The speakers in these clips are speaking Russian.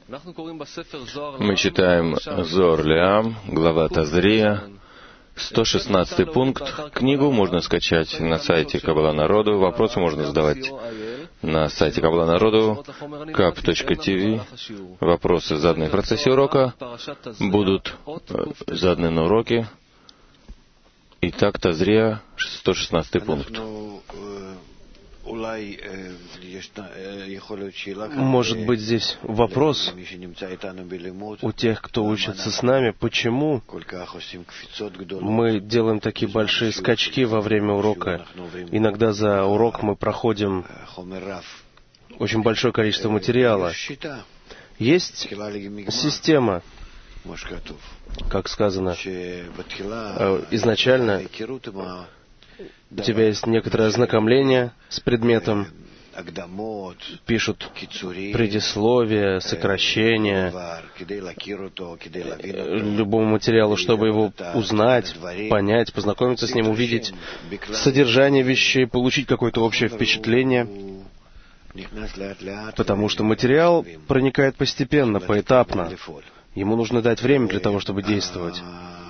Мы читаем Зоар Ле'ам, глава Тазрия, 116 пункт. Книгу можно скачать на сайте Каббала Народу. Вопросы можно задавать на сайте Каббала Народу, kab.tv. Вопросы, заданные в процессе урока, будут заданы на уроке. Итак, Тазрия, 116 пункт. Может быть, здесь вопрос у тех, кто учится с нами, почему мы делаем такие большие скачки во время урока. Иногда за урок мы проходим очень большое количество материала. Есть система, как сказано, изначально у тебя есть некоторое ознакомление с предметом, пишут предисловие, сокращение любому материалу, чтобы его узнать, понять, познакомиться с ним, увидеть содержание вещей, получить какое-то общее впечатление, потому что материал проникает постепенно, поэтапно. Ему нужно дать время для того, чтобы действовать.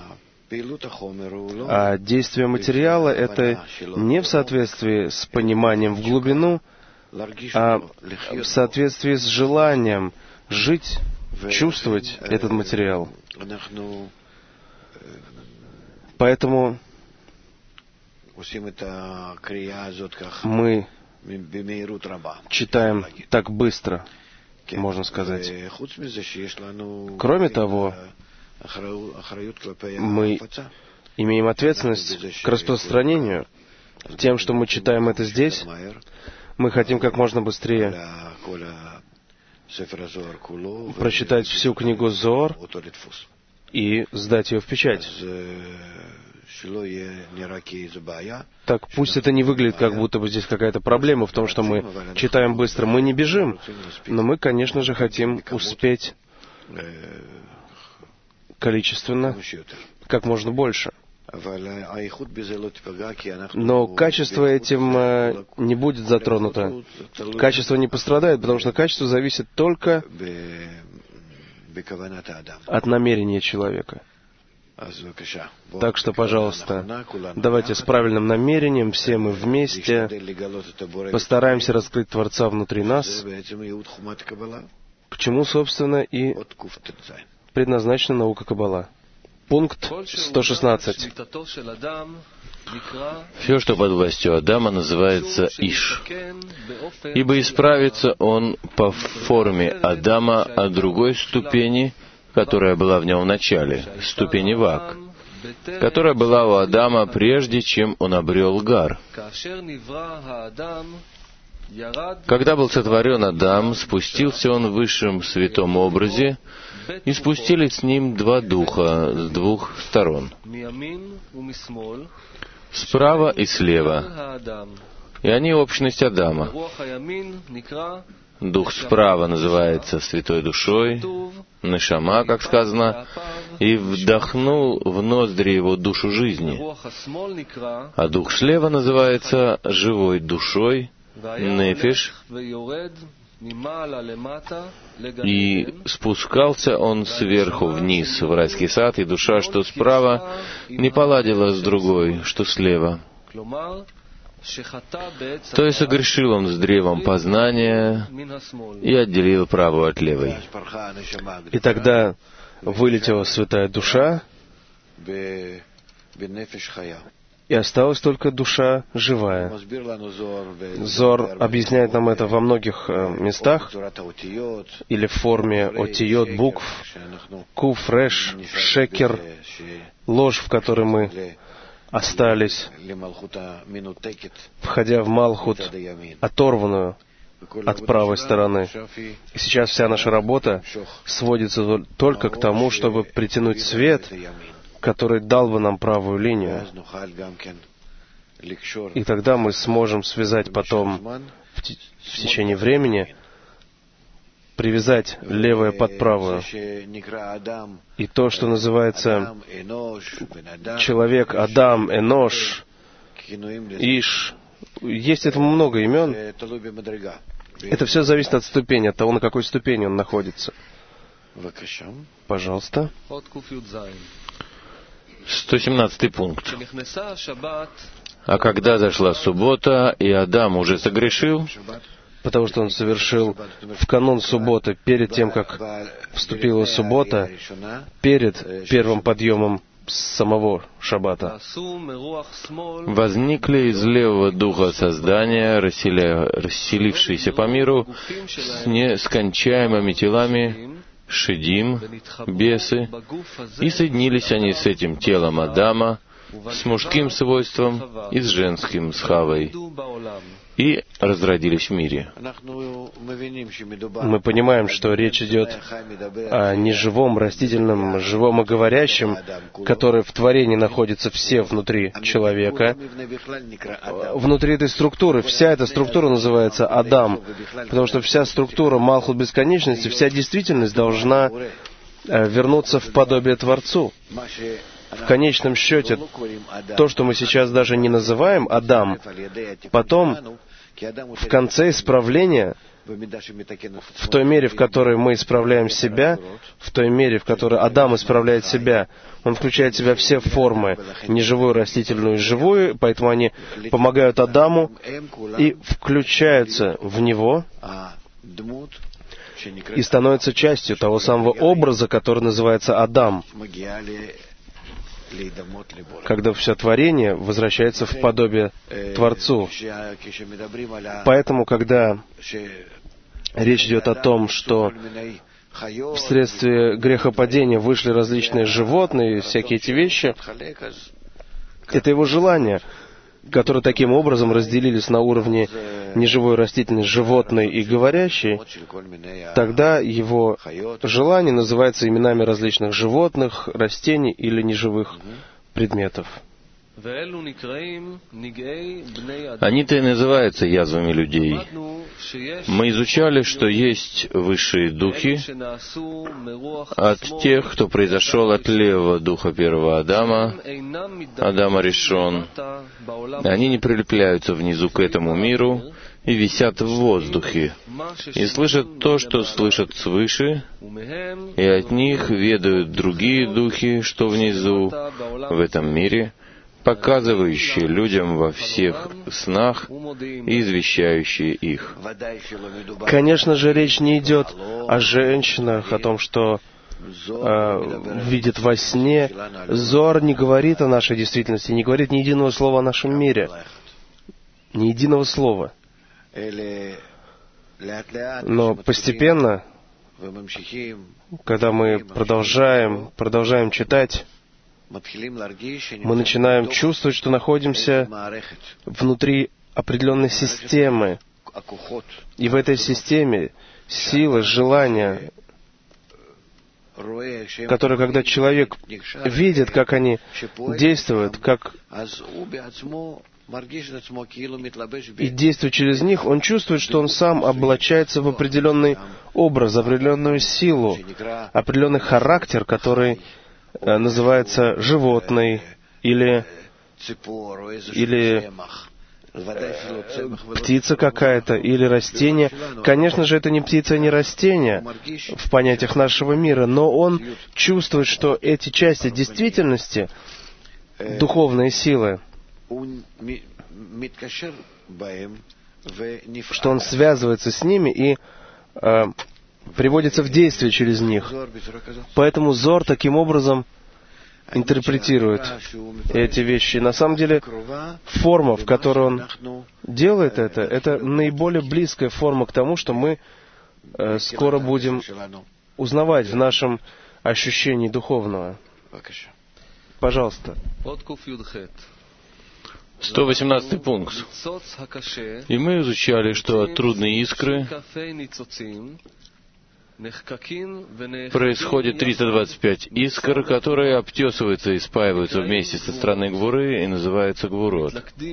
А действие материала — это не в соответствии с пониманием в глубину, а в соответствии с желанием жить, чувствовать этот материал. Поэтому мы читаем так быстро, можно сказать. Кроме того, мы имеем ответственность к распространению. Тем, что мы читаем это здесь, мы хотим как можно быстрее прочитать всю книгу Зоар и сдать ее в печать. Так пусть это не выглядит, как будто бы здесь какая-то проблема в том, что мы читаем быстро. Мы не бежим, но мы, конечно же, хотим успеть количественно, как можно больше. Но качество этим не будет затронуто. Качество не пострадает, потому что качество зависит только от намерения человека. Так что, пожалуйста, давайте с правильным намерением, все мы вместе постараемся раскрыть Творца внутри нас, к чему, собственно, и предназначена наука Каббала. Пункт 116. Все, что под властью Адама, называется Иш. Ибо исправится он по форме Адама от другой ступени, которая была в нем в начале, ступени Вак, которая была у Адама прежде, чем он обрел Гар. Когда был сотворен Адам, спустился он в высшем святом образе, и спустились с ним два духа с двух сторон, справа и слева, и они общность Адама. Дух справа называется Святой Душой, Нешама, как сказано, и вдохнул в ноздри его душу жизни. А дух слева называется Живой Душой, Нефиш, и спускался он сверху вниз в райский сад, и душа, что справа, не поладила с другой, что слева. То есть согрешил он с древом познания и отделил правую от левой. И тогда вылетела святая душа, и осталась только душа живая. Зоар объясняет нам это во многих местах, или в форме отиот, букв, куф, реш, шекер, ложь, в которой мы остались, входя в Малхут, оторванную от правой стороны. И сейчас вся наша работа сводится только к тому, чтобы притянуть свет, который дал бы нам правую линию. И тогда мы сможем связать потом в течение времени, привязать левое под правую. И то, что называется человек, Адам, Энош, Иш, есть этому много имен. Это все зависит от ступени, от того, на какой ступени он находится. Пожалуйста. 117 пункт. А когда зашла суббота, и Адам уже согрешил, потому что он совершил в канун субботы, перед тем, как вступила суббота, перед первым подъемом самого шаббата. Возникли из левого духа создания, расселившиеся по миру, с нескончаемыми телами, шидим, бесы, и соединились они с этим телом Адама, с мужским свойством и с женским, с Хавой, и разродились в мире. Мы понимаем, что речь идет о неживом, растительном, живом и говорящем, который в творении находится все внутри человека. Внутри этой структуры, вся эта структура называется Адам, потому что вся структура Малхут Бесконечности, вся действительность должна вернуться в подобие Творцу. В конечном счете, то, что мы сейчас даже не называем Адам, потом, в конце исправления, в той мере, в которой мы исправляем себя, в той мере, в которой Адам исправляет себя, он включает в себя все формы, неживую, растительную и живую, поэтому они помогают Адаму и включаются в него и становятся частью того самого образа, который называется Адам, когда все творение возвращается в подобие Творцу. Поэтому, когда речь идет о том, что вследствие грехопадения вышли различные животные, всякие эти вещи, это его желание, которые таким образом разделились на уровне неживой, растительной, животной и говорящей, тогда его желание называется именами различных животных, растений или неживых предметов. Они-то и называются язвами людей. Мы изучали, что есть высшие духи от тех, кто произошел от левого духа первого Адама, Адама Ришон. Они не прилепляются внизу к этому миру и висят в воздухе, и слышат то, что слышат свыше, и от них ведают другие духи, что внизу, в этом мире, показывающие людям во всех снах и извещающие их. Конечно же, речь не идет о женщинах, о том, что видит во сне. Зоар не говорит о нашей действительности, не говорит ни единого слова о нашем мире. Ни единого слова. Но постепенно, когда мы продолжаем читать, мы начинаем чувствовать, что находимся внутри определенной системы. И в этой системе силы, желания, которые, когда человек видит, как они действуют, как и действует через них, он чувствует, что он сам облачается в определенный образ, определенную силу, определенный характер, который называется животный или птица какая-то, или растение. Конечно же, это не птица и не растение в понятиях нашего мира, но он чувствует, что эти части действительности, духовные силы, что он связывается с ними и приводится в действие через них. Поэтому Зор таким образом интерпретирует эти вещи. На самом деле, форма, в которой он делает это наиболее близкая форма к тому, что мы скоро будем узнавать в нашем ощущении духовного. Пожалуйста. 118 пункт. И мы изучали, что от трудной искры происходит 325 искр, которые обтесываются и спаиваются вместе со стороны Гвуры и называются Гвурот.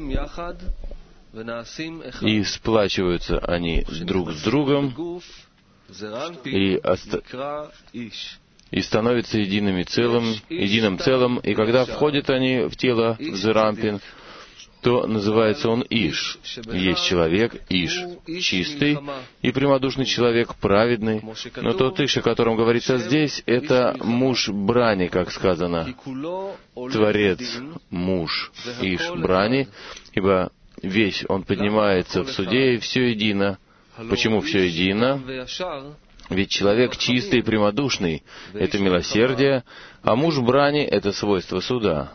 И сплачиваются они друг с другом и становятся единым целым, и когда входят они в тело Зерампин, то называется он Иш. Есть человек Иш, чистый и прямодушный человек, праведный, но тот Иш, о котором говорится здесь, это муж брани, как сказано, Творец, муж, Иш брани, ибо весь он поднимается в суде, и все едино. Почему все едино? Ведь человек чистый и прямодушный — это милосердие, а муж брани — это свойство суда.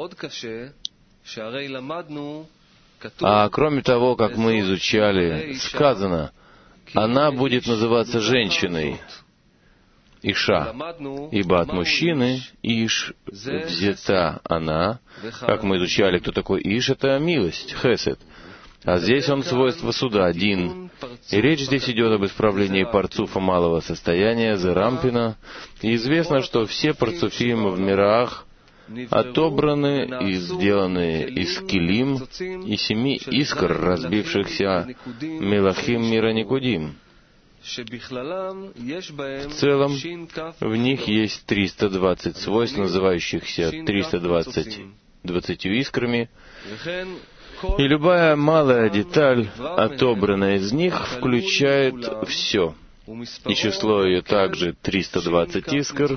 А кроме того, как мы изучали, сказано, она будет называться женщиной, Иша, ибо от мужчины Иш взята она. Как мы изучали, кто такой Иш, это милость, хесед. А здесь он свойство суда, Дин. И речь здесь идет об исправлении парцуфа малого состояния, Зерампина. И известно, что все парцуфим в мирах отобраны и сделаны из килим и 7 искр, разбившихся мелахим мира Никудим. В целом, в них есть 320 свойств, называющихся 320 искрами, и любая малая деталь, отобранная из них, включает все. И число ее также 320 искр.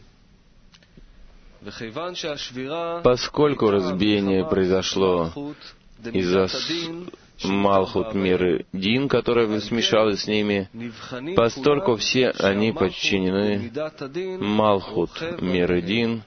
Поскольку разбиение произошло из-за Малхут миры Дин, которая смешалась с ними, постольку все они подчинены Малхут миры Дин.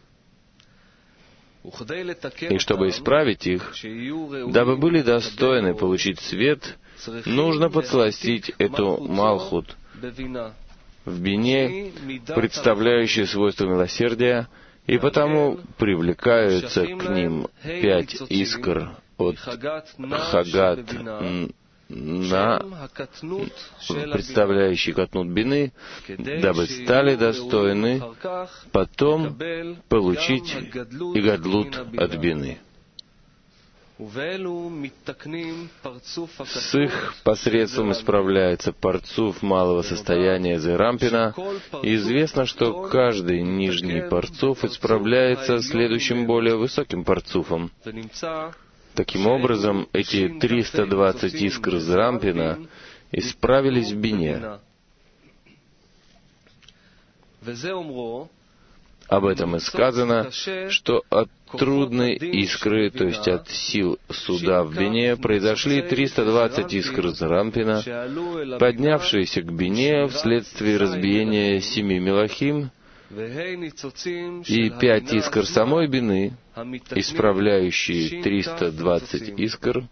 И чтобы исправить их, дабы были достойны получить свет, нужно подсластить эту Малхут в бине, представляющую свойства милосердия, и потому привлекаются к ним 5 искр от Хагат на, представляющий катнут бины, дабы стали достойны потом получить и гадлут от бины. С их посредством исправляется парцуф малого состояния Зерампина, и известно, что каждый нижний парцуф исправляется следующим более высоким парцуфом. Таким образом, эти 320 искр Зерампина исправились в бине. Об этом и сказано, что от трудной искры, то есть от сил суда в бине, произошли 320 искр Зерампина, поднявшиеся к бине вследствие разбиения 7 мелахим, и 5 искр самой бины, исправляющие 320 искр,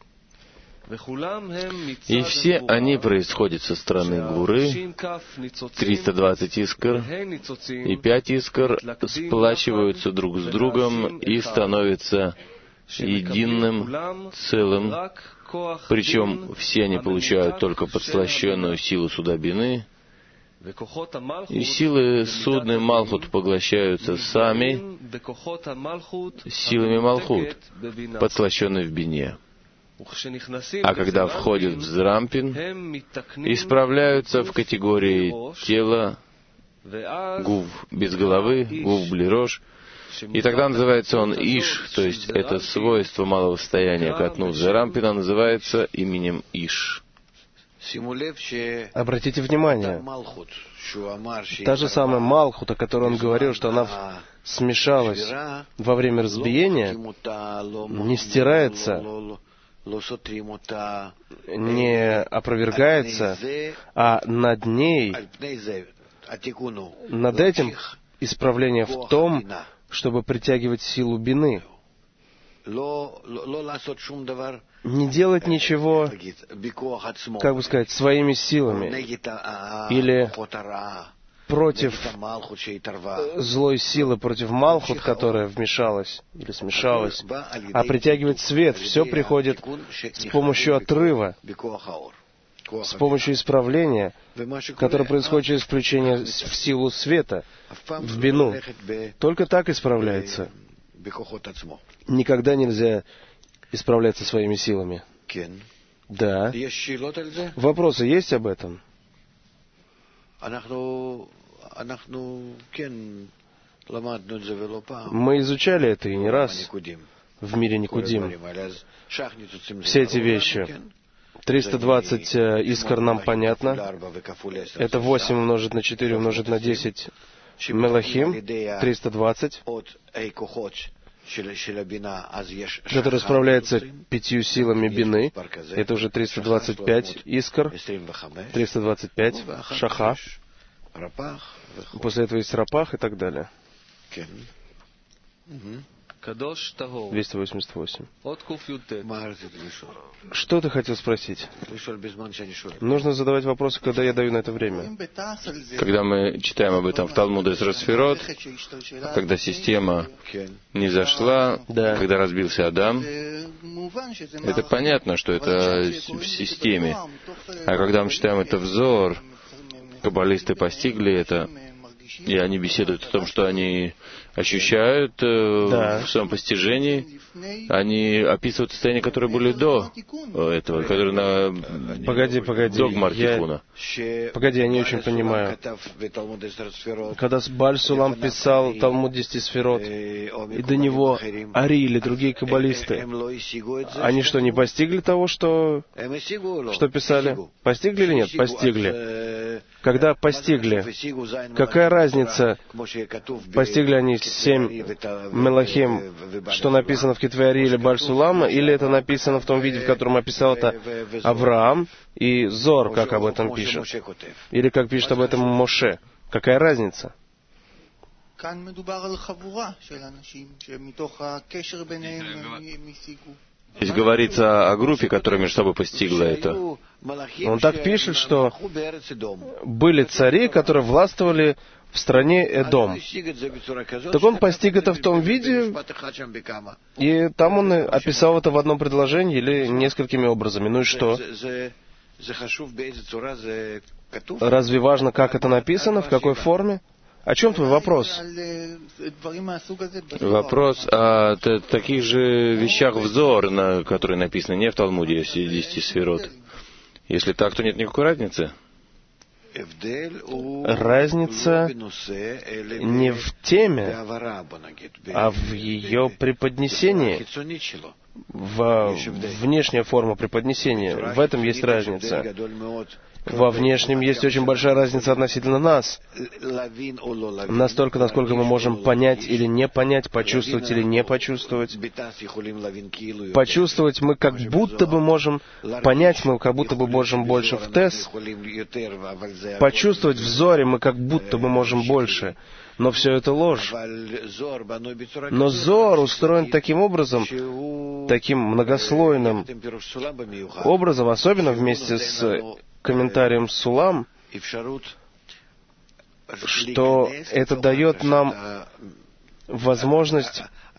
и все они происходят со стороны Гвуры, 320 искр, и 5 искр сплачиваются друг с другом и становятся единым целым, причем все они получают только подслащенную силу суда бины, и силы судный Малхут поглощаются сами силами Малхут, подслащенной в бине. А когда входят в Зерампин, исправляются в категории тела, гув без головы, гув блирош, и тогда называется он Иш, то есть это свойство малого состояния катнут Зерампина называется именем Иш. Обратите внимание, та же самая Малхут, о которой он говорил, что она смешалась во время разбиения, не стирается, не опровергается, а над ней, над этим исправление в том, чтобы притягивать силу бины. Не делать ничего, как бы сказать, своими силами или против злой силы, против Малхут, которая вмешалась или смешалась, а притягивать свет. Все приходит с помощью отрыва, с помощью исправления, которое происходит через включение в силу света, в бину. Только так исправляется. Никогда нельзя исправляться своими силами. Да. Вопросы есть об этом? Мы изучали это и не раз. в мире Никудим. Все эти вещи. 320 искр нам понятно. Это 8 умножить на 4 умножить на 10 мелахим, 320, который справляется 5 силами бины. Это уже 325 искр, 325 шаха. После этого есть рапах и так далее. 288. Что ты хотел спросить? Нужно задавать вопросы, когда я даю на это время. Когда мы читаем об этом в Талмуде Эзра Сфирот, когда система не зашла, когда разбился Адам, это понятно, что это в системе. А когда мы читаем это в Зоар, каббалисты постигли это, и они беседуют о том, что они ощущают в своем постижении. Они описывают состояния, которые были до этого, которые на Погоди. до Гмар-Тикуна. Погоди, я не очень понимаю. Когда Бааль Сулам писал Талмуд 10 сферот, и до него Ари или другие каббалисты, они что, не постигли того, что писали? Постигли или нет? Постигли. Когда постигли, какая разница, постигли они 7 мелахим, что написано в Кетве Ари или Бааль Сулама, или это написано в том виде, в котором описал это Авраам и Зор, как об этом пишет? Или как пишет об этом Моше? Какая разница? Здесь говорится о группе, которая между собой постигла это. Он так пишет, что были цари, которые властвовали в стране Эдом. Так он постиг это в том виде, и там он описал это в одном предложении или несколькими образами. Ну и что? Разве важно, как это написано, в какой форме? О чем твой вопрос? Вопрос о таких же вещах в Зоар, которые написаны не в Талмуде, 10 сферот. Если так, то нет никакой разницы. Разница не в теме, а в ее преподнесении, в внешняя форма преподнесения. В этом есть разница. Во внешнем есть очень большая разница относительно нас. Настолько, насколько мы можем понять или не понять, почувствовать или не почувствовать. Почувствовать мы как будто бы можем, понять мы как будто бы можем больше в Тес. Почувствовать в Зоре мы как будто бы можем больше. Но все это ложь. Но Зор устроен таким образом, таким многослойным образом, особенно вместе с комментарием Сулам, что это дает нам возможность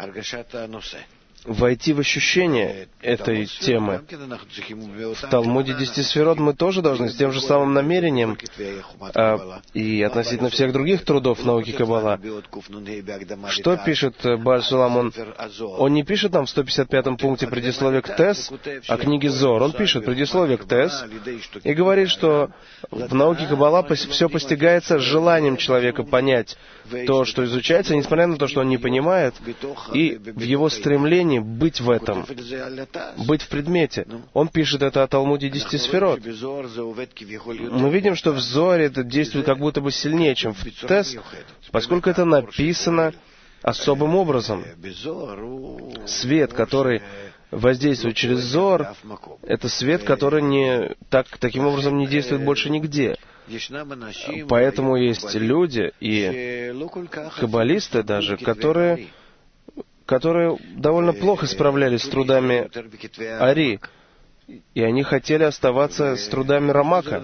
войти в ощущение этой темы. В Талмуде 10 сферот мы тоже должны с тем же самым намерением, и относительно всех других трудов науки Каббала. Что пишет Бааль Сулам? Он не пишет нам в 155-м пункте предисловие к Тес о книге Зор. Он пишет предисловие к Тес и говорит, что в науке Каббала все постигается желанием человека понять то, что изучается, несмотря на то, что он не понимает, и в его стремлении быть в этом, быть в предмете. Он пишет это о Талмуде 10 сферот. Мы видим, что в Зоре это действует как будто бы сильнее, чем в Тес, поскольку это написано особым образом. Свет, который воздействует через Зор, это свет, который таким образом не действует больше нигде. Поэтому есть люди и каббалисты даже, которые довольно плохо справлялись с трудами Ари, и они хотели оставаться с трудами Рамака.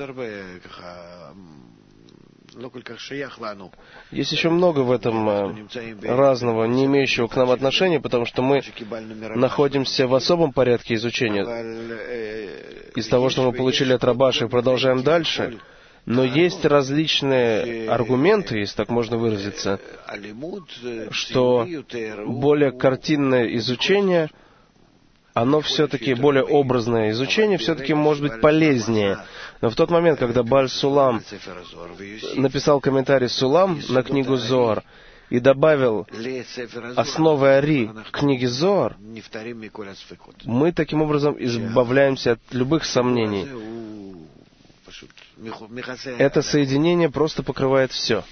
Есть еще много в этом разного, не имеющего к нам отношения, потому что мы находимся в особом порядке изучения. Из того, что мы получили от Рабаши, продолжаем дальше. Но есть различные аргументы, если так можно выразиться, что более картинное изучение, оно все-таки, более образное изучение, все-таки может быть полезнее. Но в тот момент, когда Бааль Сулам написал комментарий Сулам на книгу Зоар, и добавил основы Ари к книге Зоар, мы таким образом избавляемся от любых сомнений. Это соединение просто покрывает все.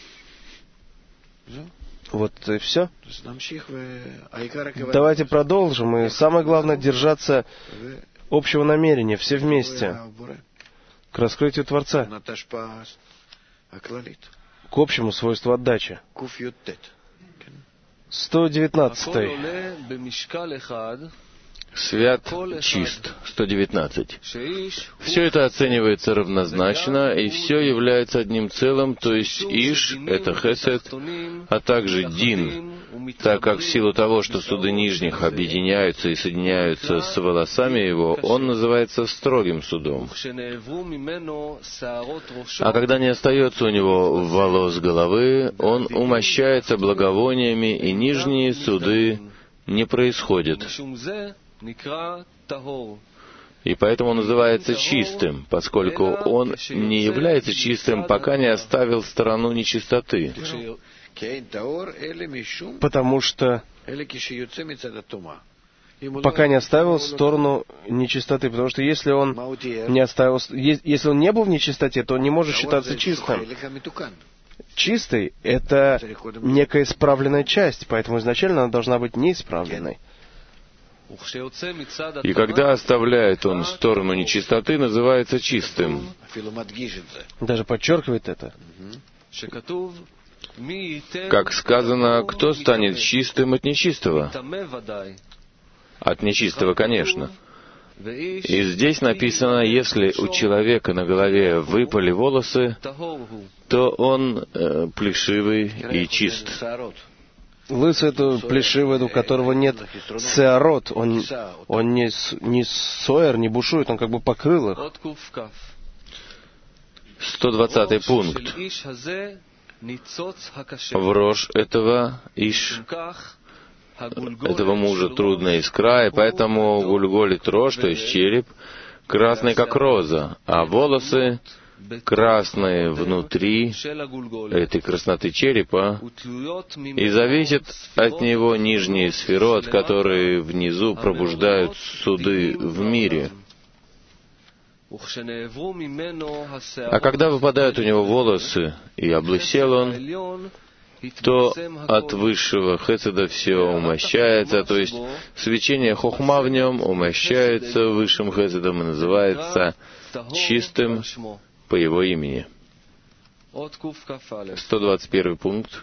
Вот и все. Давайте продолжим. И самое главное — держаться общего намерения, все вместе, к раскрытию Творца, к общему свойству отдачи. 119. Свят, чист. 119. Все это оценивается равнозначно, и все является одним целым, то есть Иш — это Хесед, а также Дин, так как в силу того, что суды нижних объединяются и соединяются с волосами его, он называется строгим судом. А когда не остается у него волос головы, он умощается благовониями, и нижние суды не происходят. И поэтому он называется чистым, поскольку он не является чистым, пока не оставил сторону нечистоты. Потому что пока не оставил сторону нечистоты, потому что если он не оставил, если он не был в нечистоте, то он не может считаться чистым. Чистой — это некая исправленная часть, поэтому изначально она должна быть неисправленной. И когда оставляет он сторону нечистоты, называется чистым. Даже подчеркивает это. Как сказано, кто станет чистым от нечистого? От нечистого, конечно. И здесь написано, если у человека на голове выпали волосы, то он плешивый и чист. Лысый — это плешивый, у которого нет сеарот, он не соер, не бушует, он как бы покрыл их. 120 пункт. В рожь этого Иш, этого мужа трудная искра, и поэтому гульголит рожь, то есть череп, красный как роза, а волосы красные внутри этой красноты черепа, и зависят от него нижние сферот, которые внизу пробуждают суды в мире. А когда выпадают у него волосы, и облысел он, то от высшего хеседа все умощается, то есть свечение хохма в нем умощается высшим хеседом и называется чистым по его имени. 121 пункт.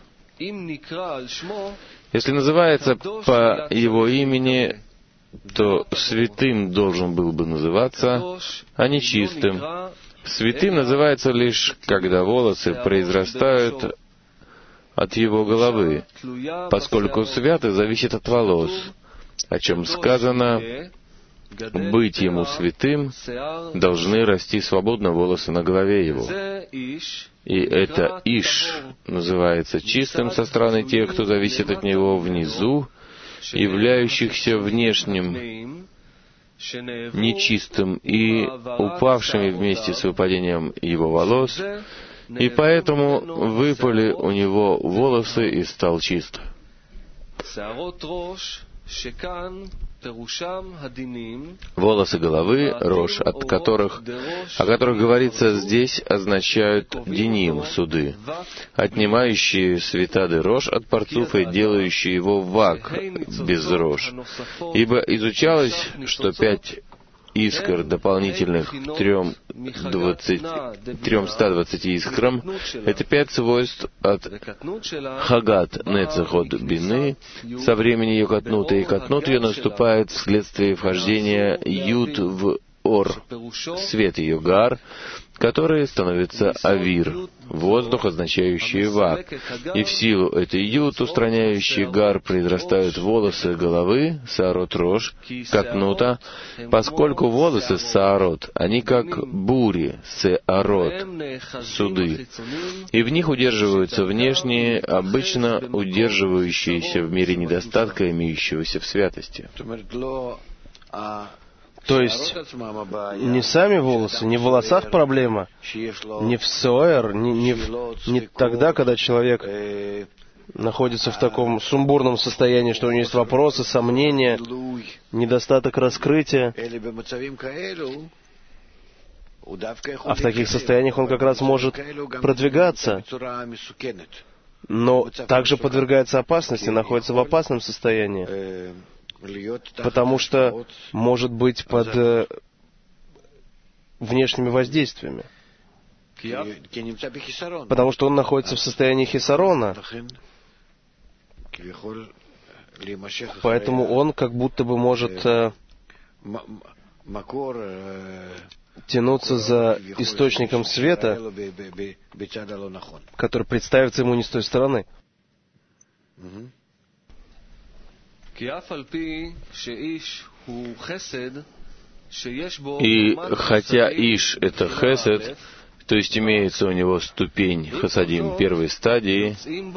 Если называется по его имени, то святым должен был бы называться, а не чистым. Святым называется лишь, когда волосы произрастают от его головы, поскольку свято зависит от волос, о чем сказано: быть ему святым должны расти свободно волосы на голове его. И это Иш называется чистым со стороны тех, кто зависит от него внизу, являющихся внешним нечистым и упавшими вместе с выпадением его волос, и поэтому выпали у него волосы и стал чист. Волосы головы, рожь, о которых говорится здесь, означают диним, суды, отнимающие святады рожь от парцуфа и делающие его вак, без рожь. Ибо изучалось, что 5 искр, дополнительных к 320 искрам, это 5 свойств от Хагат Нецехот Бины со времени ее катнута, и катнут ее наступает вследствие вхождения Юд в Ор, свет ее Гар, который становится Авир, воздух, означающий Вак. И в силу этой Юд, устраняющей Гар, произрастают волосы головы, Саарот рожь, катнута, поскольку волосы Саарот, они как бури, Сеарот, суды, и в них удерживаются внешние, обычно удерживающиеся в мире недостатка, имеющегося в святости. То есть не сами волосы, не в волосах проблема, не в соэр, не тогда, когда человек находится в таком сумбурном состоянии, что у него есть вопросы, сомнения, недостаток раскрытия. А в таких состояниях он как раз может продвигаться, но также подвергается опасности, находится в опасном состоянии, потому что может быть под внешними воздействиями. Потому что он находится в состоянии хисарона. Поэтому он как будто бы может тянуться за источником света, который представится ему не с той стороны. И хотя Иш — это хесед, то есть имеется у него ступень хасадим первой стадии,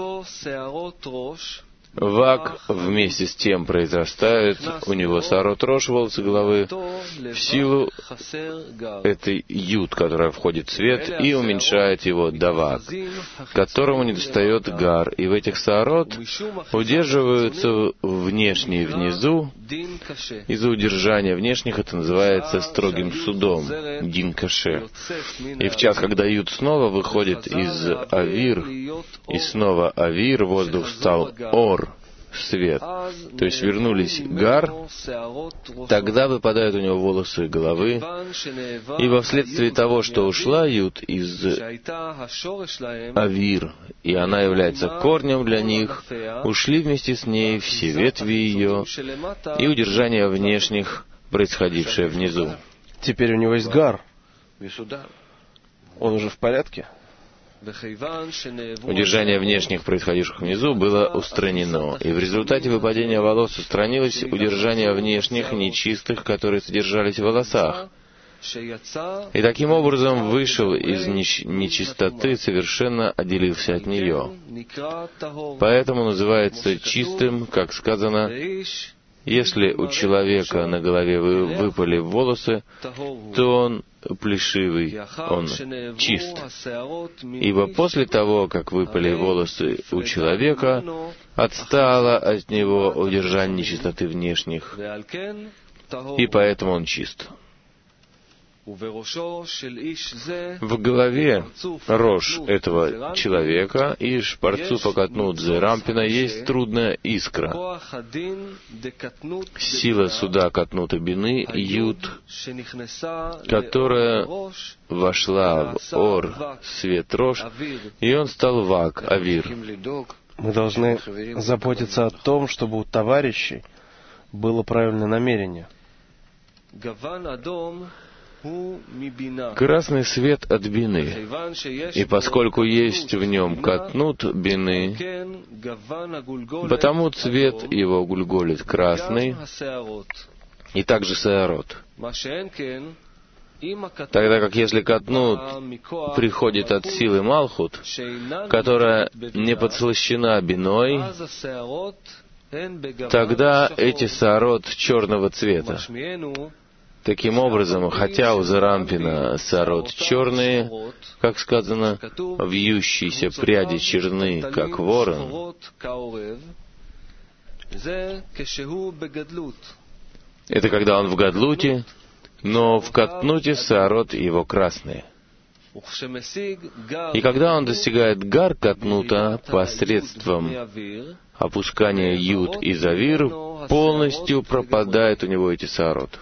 Вак вместе с тем произрастает, у него саарот рош, волосы головы, в силу этой ют, которая входит в свет, и уменьшает его до вак, которому недостает гар. И в этих саарот удерживаются внешние внизу. Из-за удержания внешних это называется строгим судом, дин каше. И в час, когда ют снова выходит из авир, и снова авир, воздух стал ор, свет, то есть вернулись гар, тогда выпадают у него волосы головы, ибо вследствие того, что ушла ют из авир, и она является корнем для них, ушли вместе с ней все ветви ее и удержание внешних, происходившее внизу. Теперь у него есть гар. Он уже в порядке? Удержание внешних, происходивших внизу, было устранено, и в результате выпадения волос устранилось удержание внешних, нечистых, которые содержались в волосах. И таким образом вышел из нечистоты, совершенно отделился от нее. Поэтому называется чистым, как сказано, если у человека на голове выпали волосы, то он плешивый, он чист. Ибо после того, как выпали волосы у человека, отстало от него удержание нечистоты внешних, и поэтому он чист. В голове рож этого человека, Иш, парцуфа катнудзе, рампина, есть трудная искра. Сила суда катнута бины, ют, которая вошла в ор, свет рож, и он стал вак, авир. Мы должны заботиться о том, чтобы у товарищей было правильное намерение. Красный свет от бины, и поскольку есть в нем катнут бины, потому цвет его гульголит красный, и также саарот. Тогда как если катнут приходит от силы Малхут, которая не подслащена биной, тогда эти саарот черного цвета. Таким образом, хотя у Зарампина саарот черные, как сказано, вьющиеся пряди черны, как ворон, это когда он в гадлуте, но в катнуте саарот его красные. И когда он достигает гар катнута посредством опускания ют из авир, полностью пропадает у него эти саарот.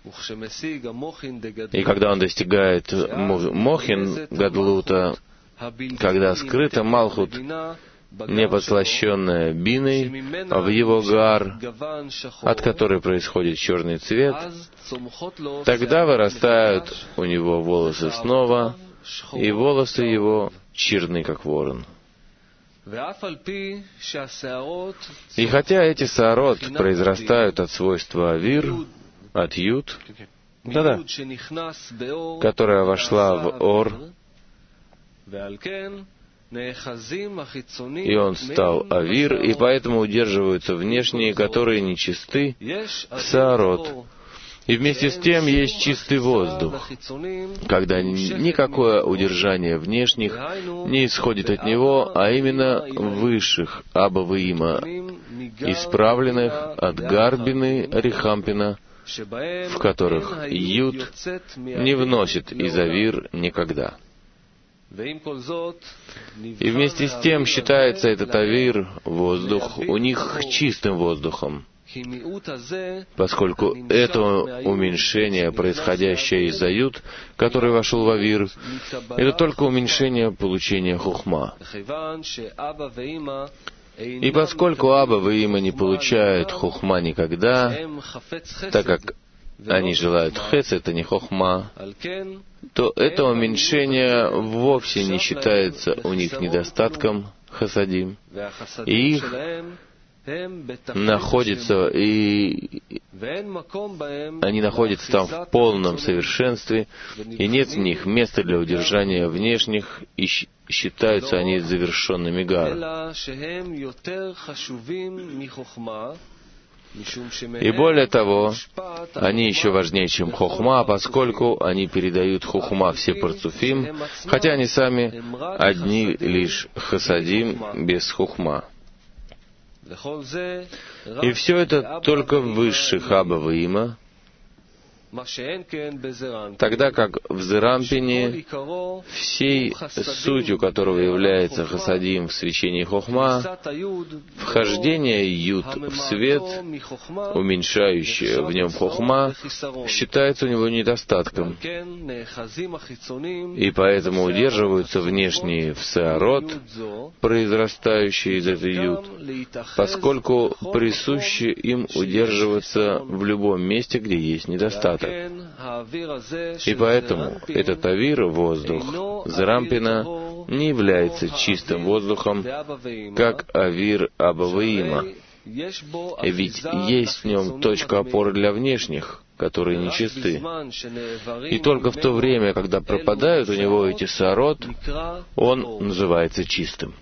И когда он достигает мохин гадлута, когда скрыта малхут, не подслащенная биной, в его гар, от которой происходит черный цвет, тогда вырастают у него волосы снова, и волосы его черны, как ворон. И хотя эти саарот произрастают от свойства авир, от ют, которая вошла в ор, и он стал авир, и поэтому удерживаются внешние, которые нечисты, в саарот. И вместе с тем есть чистый воздух, когда никакое удержание внешних не исходит от него, а именно высших Аба-Ваима, исправленных от Гарбины, Рихампина, в которых Юд не вносит из Авир никогда. И вместе с тем считается этот Авир, воздух, у них чистым воздухом, поскольку это уменьшение, происходящее из-за Юд, который вошел в Авир, это только уменьшение получения хухма. И поскольку Аба-Ваима не получают хухма никогда, так как они желают хес, это не хохма, то это уменьшение вовсе не считается у них недостатком хасадим. И их находятся, они находятся там в полном совершенстве, и нет в них места для удержания внешних, и считаются они завершенными гар. И более того, они еще важнее, чем хохма, поскольку они передают хохма все парцуфим, хотя они сами одни лишь хасадим без хохма. И все это только в высших Аба-Ваима, тогда как в Зерампине, всей сутью которого является хасадим в свечении хохма, вхождение Юд в свет, уменьшающее в нем хохма, считается у него недостатком. И поэтому удерживаются внешние в сеарот, произрастающие из этой Юд, поскольку присуще им удерживаться в любом месте, где есть недостаток. И поэтому этот авир, воздух Зерампина, не является чистым воздухом, как авир Аба-Ваима. Ведь есть в нем точка опоры для внешних, которые нечисты. И только в то время, когда пропадают у него эти сарот, он называется чистым.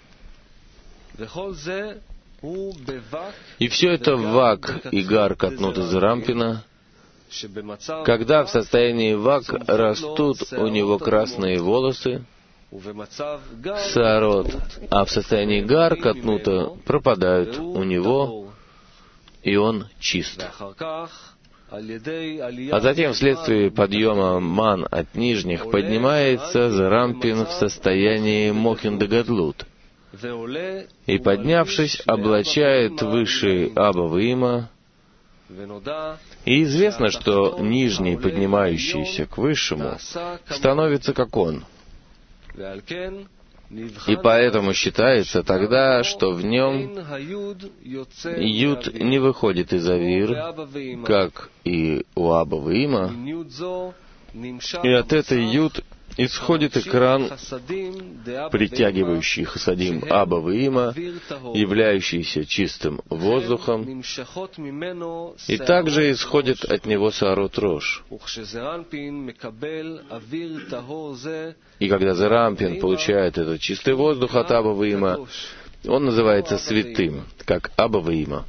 И все это вак и гар катнута Зерампина, когда в состоянии вак растут у него красные волосы, саарот, а в состоянии гар катнута пропадают у него, и он чист. А затем, вследствие подъема ман от нижних, поднимается Зерампин в состоянии мохин-дагадлут, и, поднявшись, облачает высший Аба-Ваима. И известно, что нижний, поднимающийся к высшему, становится как он. И поэтому считается тогда, что в нем Юд не выходит из авир, как и у Аба-Ваима, и от этой Юд исходит экран, притягивающий хасадим Аба-Ваима, являющийся чистым воздухом, и также исходит от него саарот рош. И когда Зерампин получает этот чистый воздух от Аба-Ваима, он называется святым, как Аба-Ваима.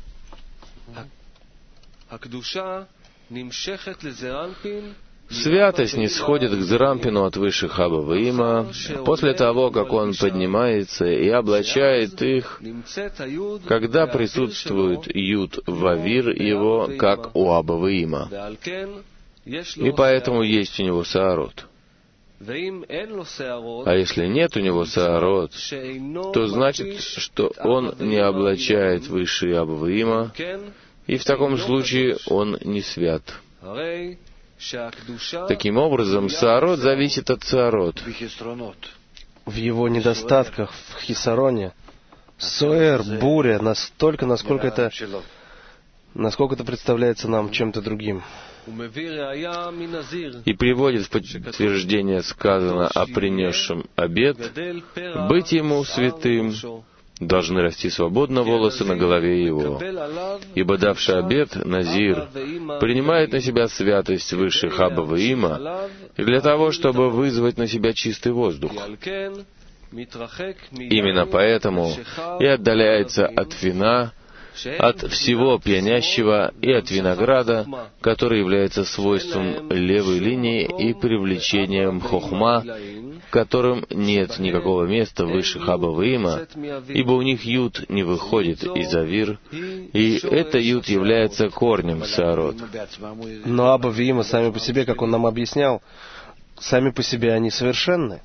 Святость нисходит к Зерампину от высших Аба-Ваима после того, как он поднимается и облачает их, когда присутствует Юд в авир его, как у Аба-Ваима. И поэтому есть у него саарот. А если нет у него саарот, то значит, что он не облачает высший Аба-Ваима, и в таком случае он не свят. Таким образом, саарот зависит от саарот. В его недостатках, в хисароне, соэр, буря, настолько, насколько это представляется нам чем-то другим. И приводит в подтверждение сказано о принесшем обет, быть ему святым, должны расти свободно волосы на голове его. Ибо давший обет, Назир, принимает на себя святость высших Аба-Ваима для того, чтобы вызвать на себя чистый воздух. Именно поэтому и отдаляется от вина, от всего пьянящего и от винограда, который является свойством левой линии и привлечением хохма, которым нет никакого места выше Аба Ваима, ибо у них Юд не выходит из Авир, и это Юд является корнем Саарот. Но Аба Ваима сами по себе, как он нам объяснял, сами по себе они совершенны.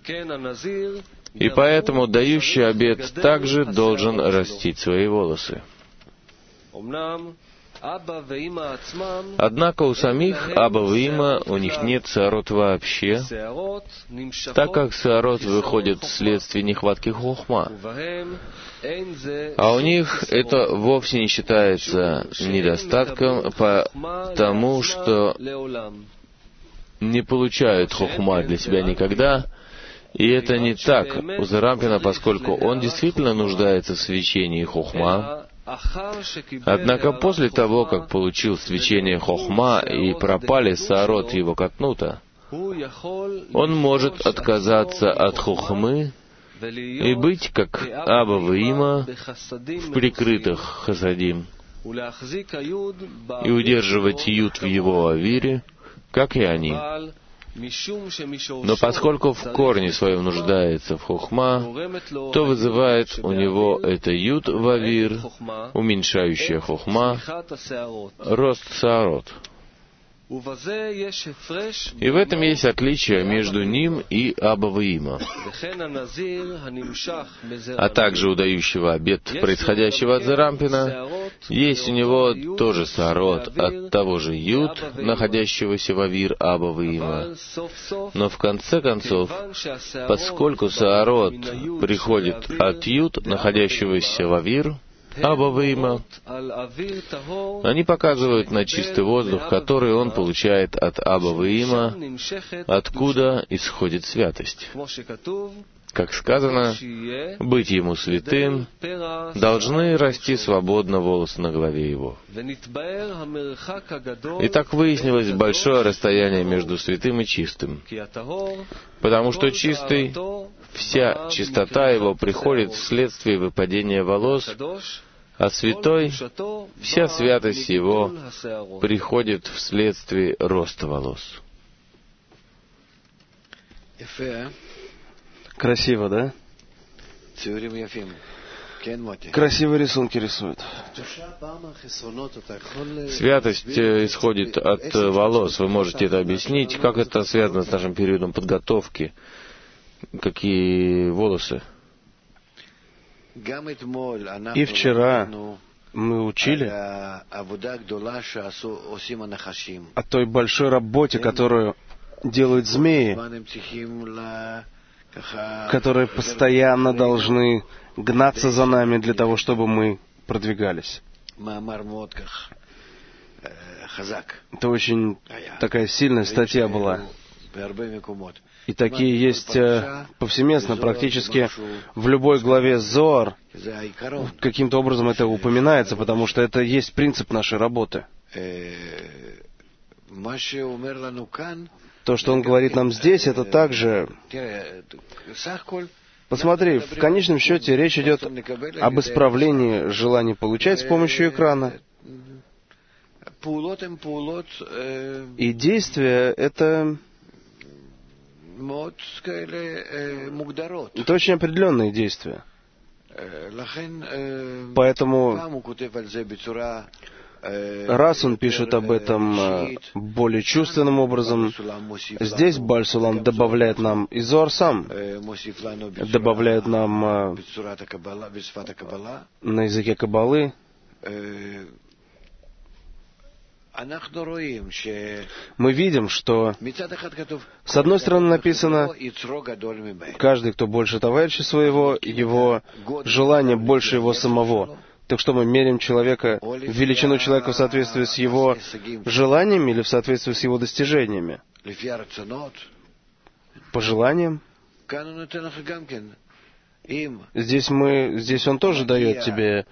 И поэтому дающий обет также должен растить свои волосы. Однако у самих Аба Ваима у них нет саарот вообще, так как саарот выходит вследствие нехватки хохма. А у них это вовсе не считается недостатком, потому что не получают хохма для себя никогда. И это не так у Зарампина, поскольку он действительно нуждается в свечении хохма. Однако после того, как получил свечение хохма и пропали саарот его катнута, он может отказаться от хохмы и быть как Аба Ваима в прикрытых хасадим и удерживать Юд в его авире, как и они. Но поскольку в корне своем нуждается в хохма, то вызывает у него это Юд в авир, уменьшающая хохма, рост саарот. И в этом есть отличие между ним и Аба Ваима. А также у дающего обет, происходящего от Зарампина, есть у него тоже саарот от того же Юд, находящегося в авир Аба Ваима. Но в конце концов, поскольку саарот приходит от Юд, находящегося в авир Аба Ваима, они показывают на чистый воздух, который он получает от Аба Ваима, откуда исходит святость. Как сказано, быть ему святым, должны расти свободно волосы на голове его. И так выяснилось большое расстояние между святым и чистым, потому что чистый, вся чистота его приходит вследствие выпадения волос, а святой, вся святость его приходит вследствие роста волос. Красиво, да? Красивые рисунки рисуют. Святость исходит от волос. Вы можете это объяснить? Как это связано с нашим периодом подготовки? Какие волосы? И вчера мы учили о той большой работе, которую делают змеи, которые постоянно должны гнаться за нами для того, чтобы мы продвигались. Это очень такая сильная статья была. И такие есть повсеместно, практически в любой главе Зоар. Каким-то образом это упоминается, потому что это есть принцип нашей работы. То, что он говорит нам здесь, это также... Посмотри, в конечном счете речь идет об исправлении желаний получать с помощью экрана. И действия — это очень определенные действия. Поэтому, раз он пишет об этом более чувственным образом, здесь Бааль Сулам добавляет нам, и Зоар сам добавляет нам на языке Каббалы. Мы видим, что с одной стороны написано, каждый, кто больше товарища своего, его желание больше его самого. Так что мы меряем человека, величину человека в соответствии с его желаниями или в соответствии с его достижениями? По желаниям? Здесь он тоже дает тебе,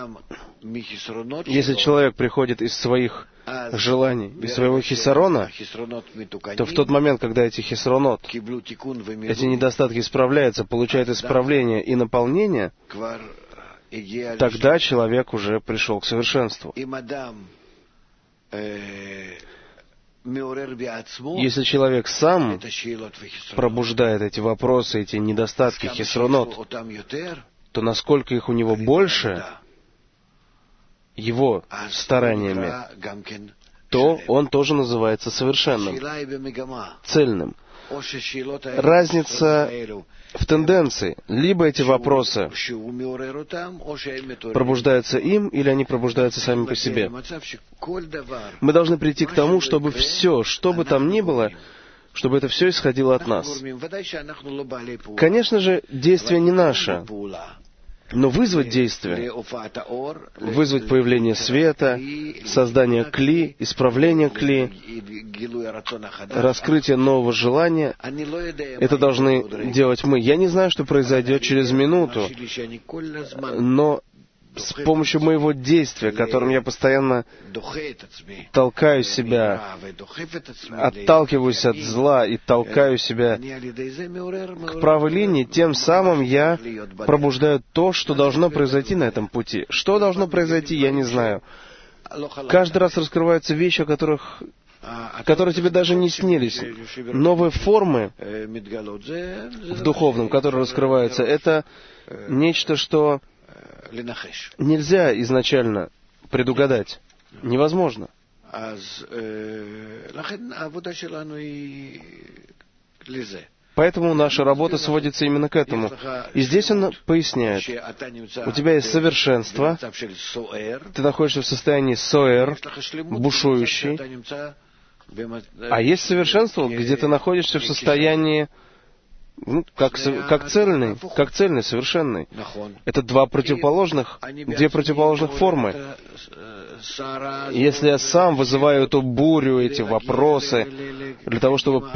если человек приходит из своих желаний, из своего хисарона, то в тот момент, когда эти хисаронот, эти недостатки исправляются, получают исправление и наполнение, тогда человек уже пришел к совершенству. Если человек сам пробуждает эти вопросы, эти недостатки, хисронот, то насколько их у него больше, его стараниями, то он тоже называется совершенным, цельным. Разница в тенденции. Либо эти вопросы пробуждаются им, или они пробуждаются сами по себе. Мы должны прийти к тому, чтобы все, что бы там ни было, чтобы это все исходило от нас. Конечно же, действие не наше. Но вызвать действие, вызвать появление света, создание кли, исправление кли, раскрытие нового желания, это должны делать мы. Я не знаю, что произойдет через минуту, но с помощью моего действия, которым я постоянно толкаю себя, отталкиваюсь от зла и толкаю себя к правой линии, тем самым я пробуждаю то, что должно произойти на этом пути. Что должно произойти, я не знаю. Каждый раз раскрываются вещи, которые тебе даже не снились. Новые формы в духовном, которые раскрываются, это нечто, что нельзя изначально предугадать. Невозможно. Поэтому наша работа сводится именно к этому. И здесь он поясняет, у тебя есть совершенство, ты находишься в состоянии соэр, бушующий, а есть совершенство, где ты находишься в состоянии как цельный, совершенный. Это две противоположных формы. Если я сам вызываю эту бурю, эти вопросы, для того, чтобы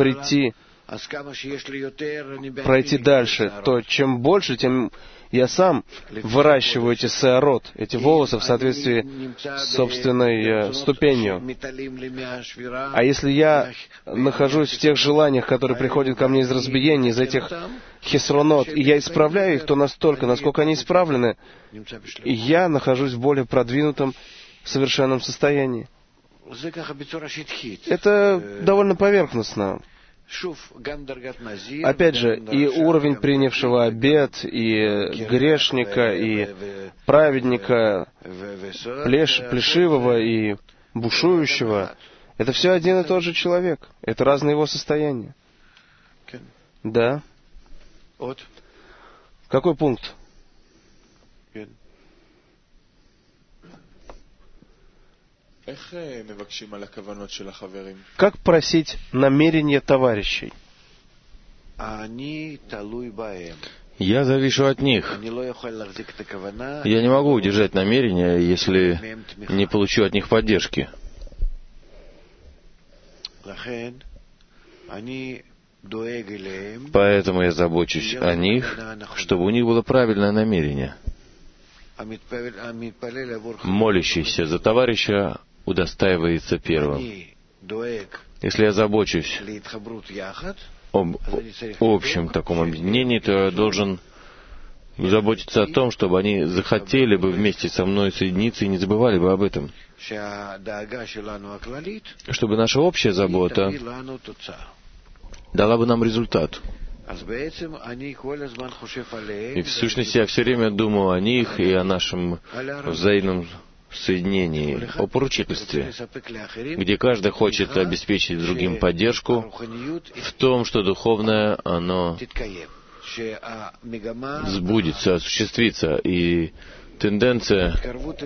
пройти дальше, то чем больше, тем я сам выращиваю эти сеарот, эти волосы в соответствии с собственной ступенью. А если я нахожусь в тех желаниях, которые приходят ко мне из разбиения, из этих хисронот, и я исправляю их, то настолько, насколько они исправлены, я нахожусь в более продвинутом, совершенном состоянии. Это довольно поверхностно. Опять же, и уровень принявшего обет, и грешника, и праведника, плешивого и бушующего, это все один и тот же человек. Это разные его состояния. Да. Какой пункт? Как просить намерения товарищей? Я завишу от них. Я не могу удержать намерения, если не получу от них поддержки. Поэтому я забочусь о них, чтобы у них было правильное намерение. Молящийся за товарища удостаивается первым. Если я забочусь об общем таком объединении, то я должен заботиться о том, чтобы они захотели бы вместе со мной соединиться и не забывали бы об этом. Чтобы наша общая забота дала бы нам результат. И в сущности я все время думаю о них и о нашем взаимном соединении, о поручительстве, где каждый хочет обеспечить другим поддержку в том, что духовное, оно сбудется, осуществится, и тенденция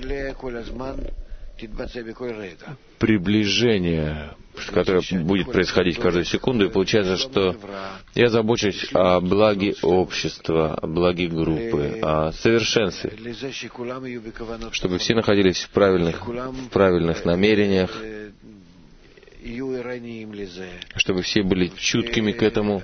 приближения, которое будет происходить каждую секунду, и получается, что я забочусь о благе общества, о благе группы, о совершенстве, чтобы все находились в правильных намерениях, чтобы все были чуткими к этому,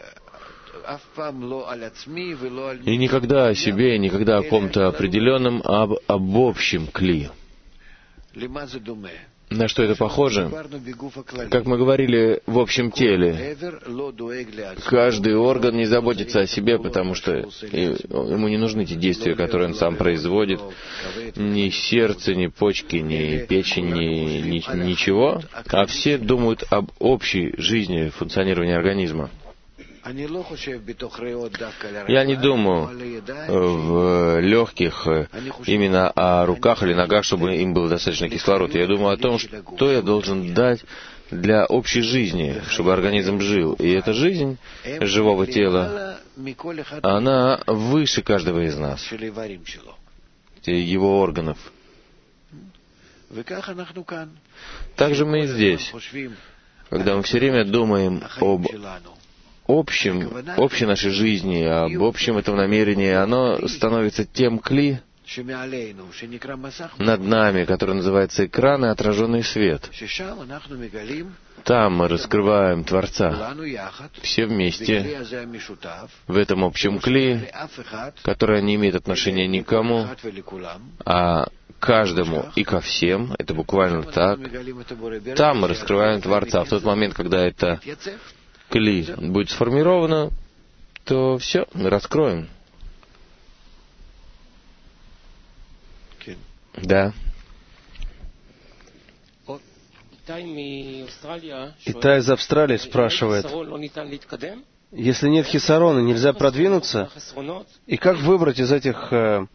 и никогда о себе, никогда о ком-то определенном, а об общем кли. На что это похоже? Как мы говорили в общем теле, каждый орган не заботится о себе, потому что ему не нужны те действия, которые он сам производит. Ни сердце, ни почки, ни печень, ничего. А все думают об общей жизни, функционировании организма. Я не думаю в легких именно о руках или ногах, чтобы им было достаточно кислорода. Я думаю о том, что я должен дать для общей жизни, чтобы организм жил. И эта жизнь живого тела, она выше каждого из нас, его органов. Также мы и здесь, когда мы все время думаем об общей нашей жизни, об общем этом намерении, оно становится тем кли над нами, который называется экран и отраженный свет. Там мы раскрываем Творца, все вместе, в этом общем кли, которое не имеет отношения никому, а каждому и ко всем, это буквально так. Там мы раскрываем Творца. В тот момент, когда это кли будет сформировано, то все, мы раскроем. Да. Итай из Австралии спрашивает, если нет хисарона, нельзя продвинуться? И как выбрать из этих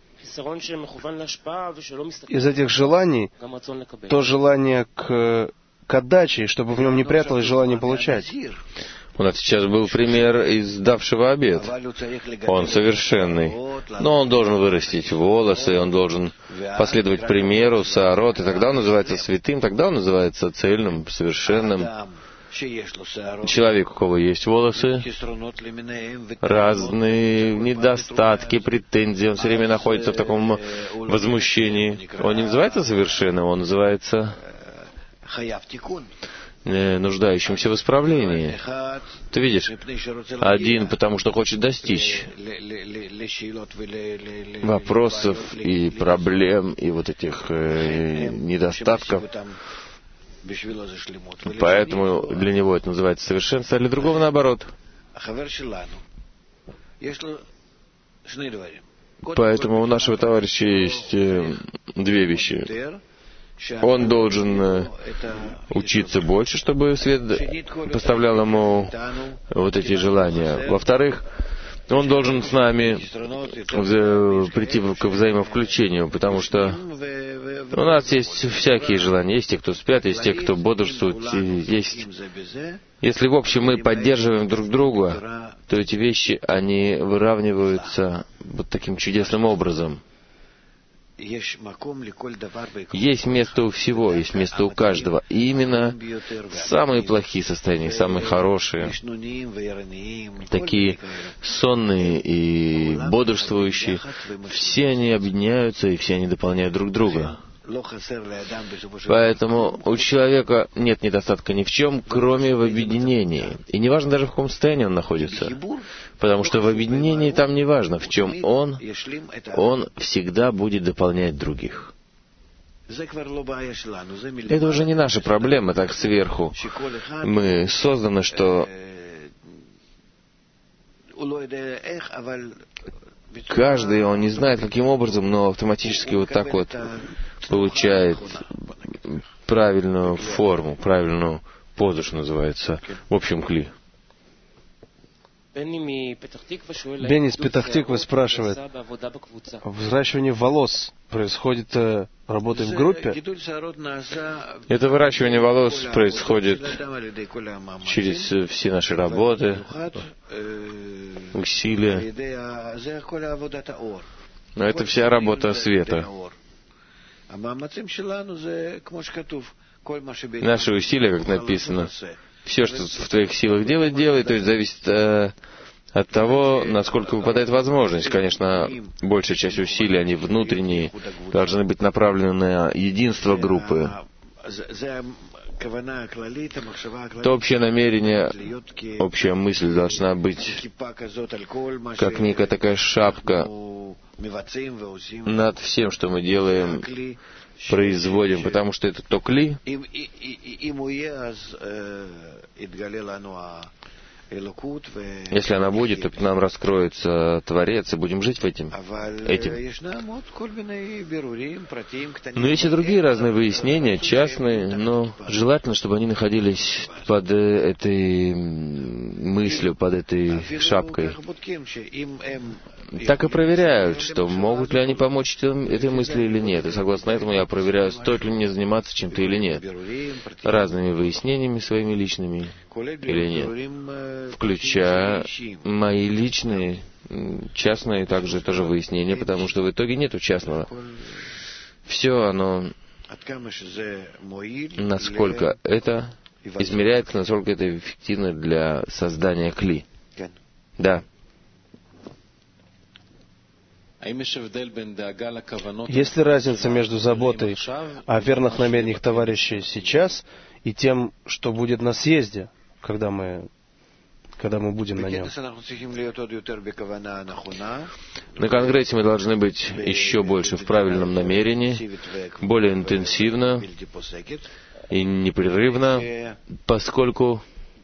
желаний то желание к отдаче, чтобы в нем не пряталось желание получать? У нас сейчас был пример из давшего обет. Он совершенный, но он должен вырастить волосы, он должен последовать примеру, саарот, и тогда он называется святым, тогда он называется цельным, совершенным. Человек, у кого есть волосы, разные недостатки, претензии, он все время находится в таком возмущении. Он не называется совершенным, он называется нуждающимся в исправлении. Ты видишь, один, потому что хочет достичь вопросов и проблем, и вот этих недостатков, поэтому для него это называется совершенство, а для другого наоборот. Поэтому у нашего товарища есть две вещи. Он должен учиться больше, чтобы свет поставлял ему вот эти желания. Во-вторых, он должен с нами прийти к взаимовключению, потому что у нас есть всякие желания. Есть те, кто спят, есть те, кто бодрствует. Есть. Если в общем мы поддерживаем друг друга, то эти вещи, они выравниваются вот таким чудесным образом. Есть место у всего, есть место у каждого. И именно самые плохие состояния, самые хорошие, такие сонные и бодрствующие, все они объединяются и все они дополняют друг друга. Поэтому у человека нет недостатка ни в чем, кроме в объединении. И не важно даже, в каком состоянии он находится. Потому что в объединении там не важно, в чем он всегда будет дополнять других. Это уже не наша проблема, так сверху. Мы созданы, что каждый, он не знает, каким образом, но автоматически вот так вот получает правильную форму, правильную позу, что называется, в общем кли. Бенни из Петах-Тиквы спрашивает, взращивание волос происходит, работой в группе? Это выращивание волос происходит через все наши работы, усилия. Но это вся работа света. Наши усилия, как написано, все, что в твоих силах делать, делай, то есть зависит от того, насколько выпадает возможность. Конечно, большая часть усилий, они внутренние, должны быть направлены на единство группы. то общее намерение, общая мысль должна быть как некая такая шапка над всем, что мы делаем, производим, потому что это то кли. Если она будет, то нам раскроется Творец, и будем жить в этим. Но есть и другие разные выяснения, частные, но желательно, чтобы они находились под этой мыслью, под этой шапкой. Так и проверяют, что могут ли они помочь этой мысли или нет. И согласно этому я проверяю, стоит ли мне заниматься чем-то или нет. Разными выяснениями своими личными или нет. Включая мои личные, частные также тоже выяснения, потому что в итоге нету частного. Все оно, насколько это измеряется, насколько это эффективно для создания кли. Да. Есть ли разница между заботой о верных намерениях товарищей сейчас и тем, что будет на съезде, когда мы будем на нем? На Конгрессе мы должны быть еще больше в правильном намерении, более интенсивно и непрерывно, поскольку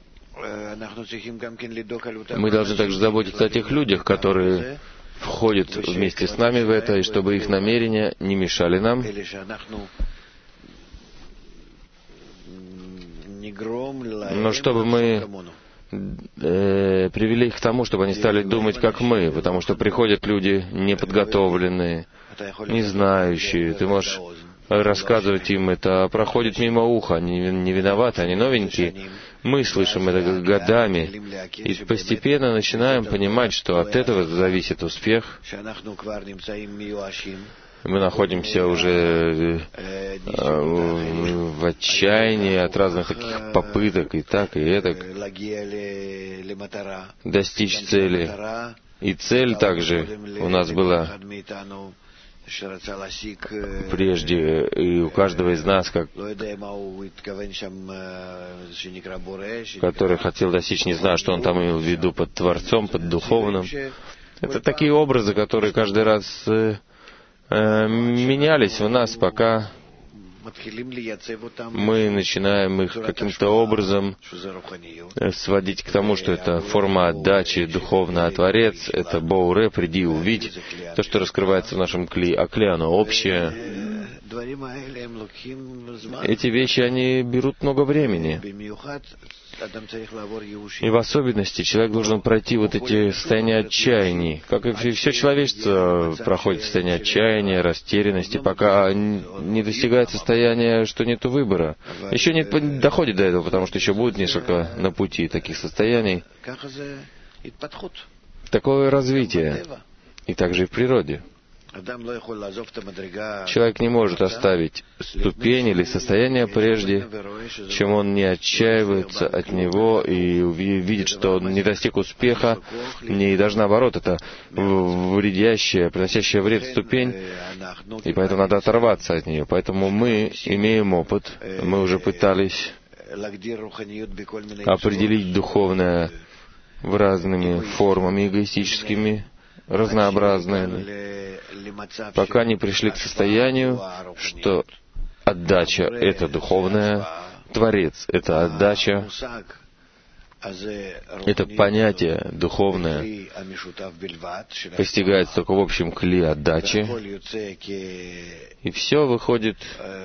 мы должны также заботиться о тех людях, которые входят вместе с нами в это, и чтобы их намерения не мешали нам, но чтобы мы привели их к тому, чтобы они стали думать, как мы, потому что приходят люди неподготовленные, не знающие. Ты можешь рассказывать им это, а проходит мимо уха, они не виноваты, они новенькие. Мы слышим это годами, и постепенно начинаем понимать, что от этого зависит успех. Мы находимся уже в отчаянии от разных таких попыток, и так, и этак, достичь цели. И цель также у нас была прежде, и у каждого из нас, который хотел достичь, не знаю, что он там имел в виду под Творцом, под Духовным. Это такие образы, которые каждый раз менялись в нас, пока мы начинаем их каким-то образом сводить к тому, что это форма отдачи духовная, а Творец — это Боуре, приди, увидь. То, что раскрывается в нашем кли, а кли, оно общее. Эти вещи, они берут много времени. И в особенности человек должен пройти вот эти состояния отчаяния. Как и все человечество проходит состояние отчаяния, растерянности, пока не достигает состояния, что нету выбора. Еще не доходит до этого, потому что еще будет несколько на пути таких состояний. Такое развитие. И также и в природе. Человек не может оставить ступень или состояние прежде, чем он не отчаивается от него и видит, что он не достиг успеха, и даже наоборот, это вредящая, приносящая вред ступень, и поэтому надо оторваться от нее. Поэтому мы имеем опыт, мы уже пытались определить духовное в разными формами эгоистическими, разнообразными, пока не пришли к состоянию, что отдача — это духовная, Творец — это отдача, это понятие духовное постигается только в общем кли отдачи, и все выходит,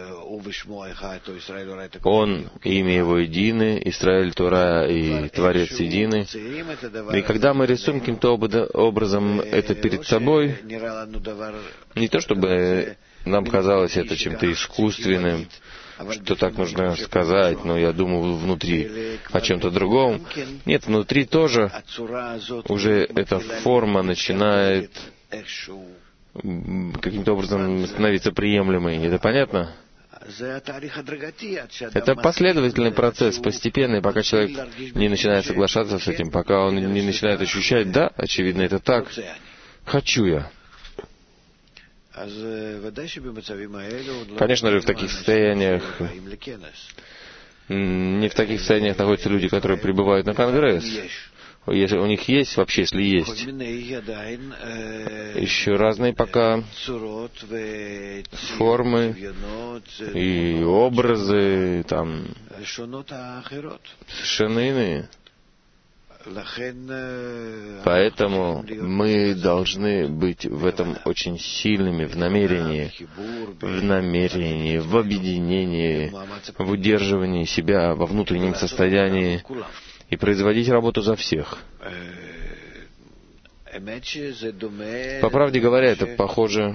Он, имя Его едины, Исраэль Тора и Творец едины. И когда мы рисуем каким-то образом это перед собой, не то чтобы нам казалось это чем-то искусственным, что так нужно сказать, но я думаю внутри о чем-то другом. Нет, внутри тоже уже эта форма начинает каким-то образом становиться приемлемой. Это понятно? Это последовательный процесс, постепенный, пока человек не начинает соглашаться с этим, пока он не начинает ощущать, да, очевидно, это так, хочу я. Конечно же, в таких состояниях Не в таких состояниях находятся люди, которые прибывают на Конгресс. Если у них есть, вообще, если есть, еще разные пока формы и образы, там, совершенно иные. Поэтому мы должны быть в этом очень сильными, в намерении, в объединении, в удерживании себя во внутреннем состоянии и производить работу за всех. По правде говоря, это похоже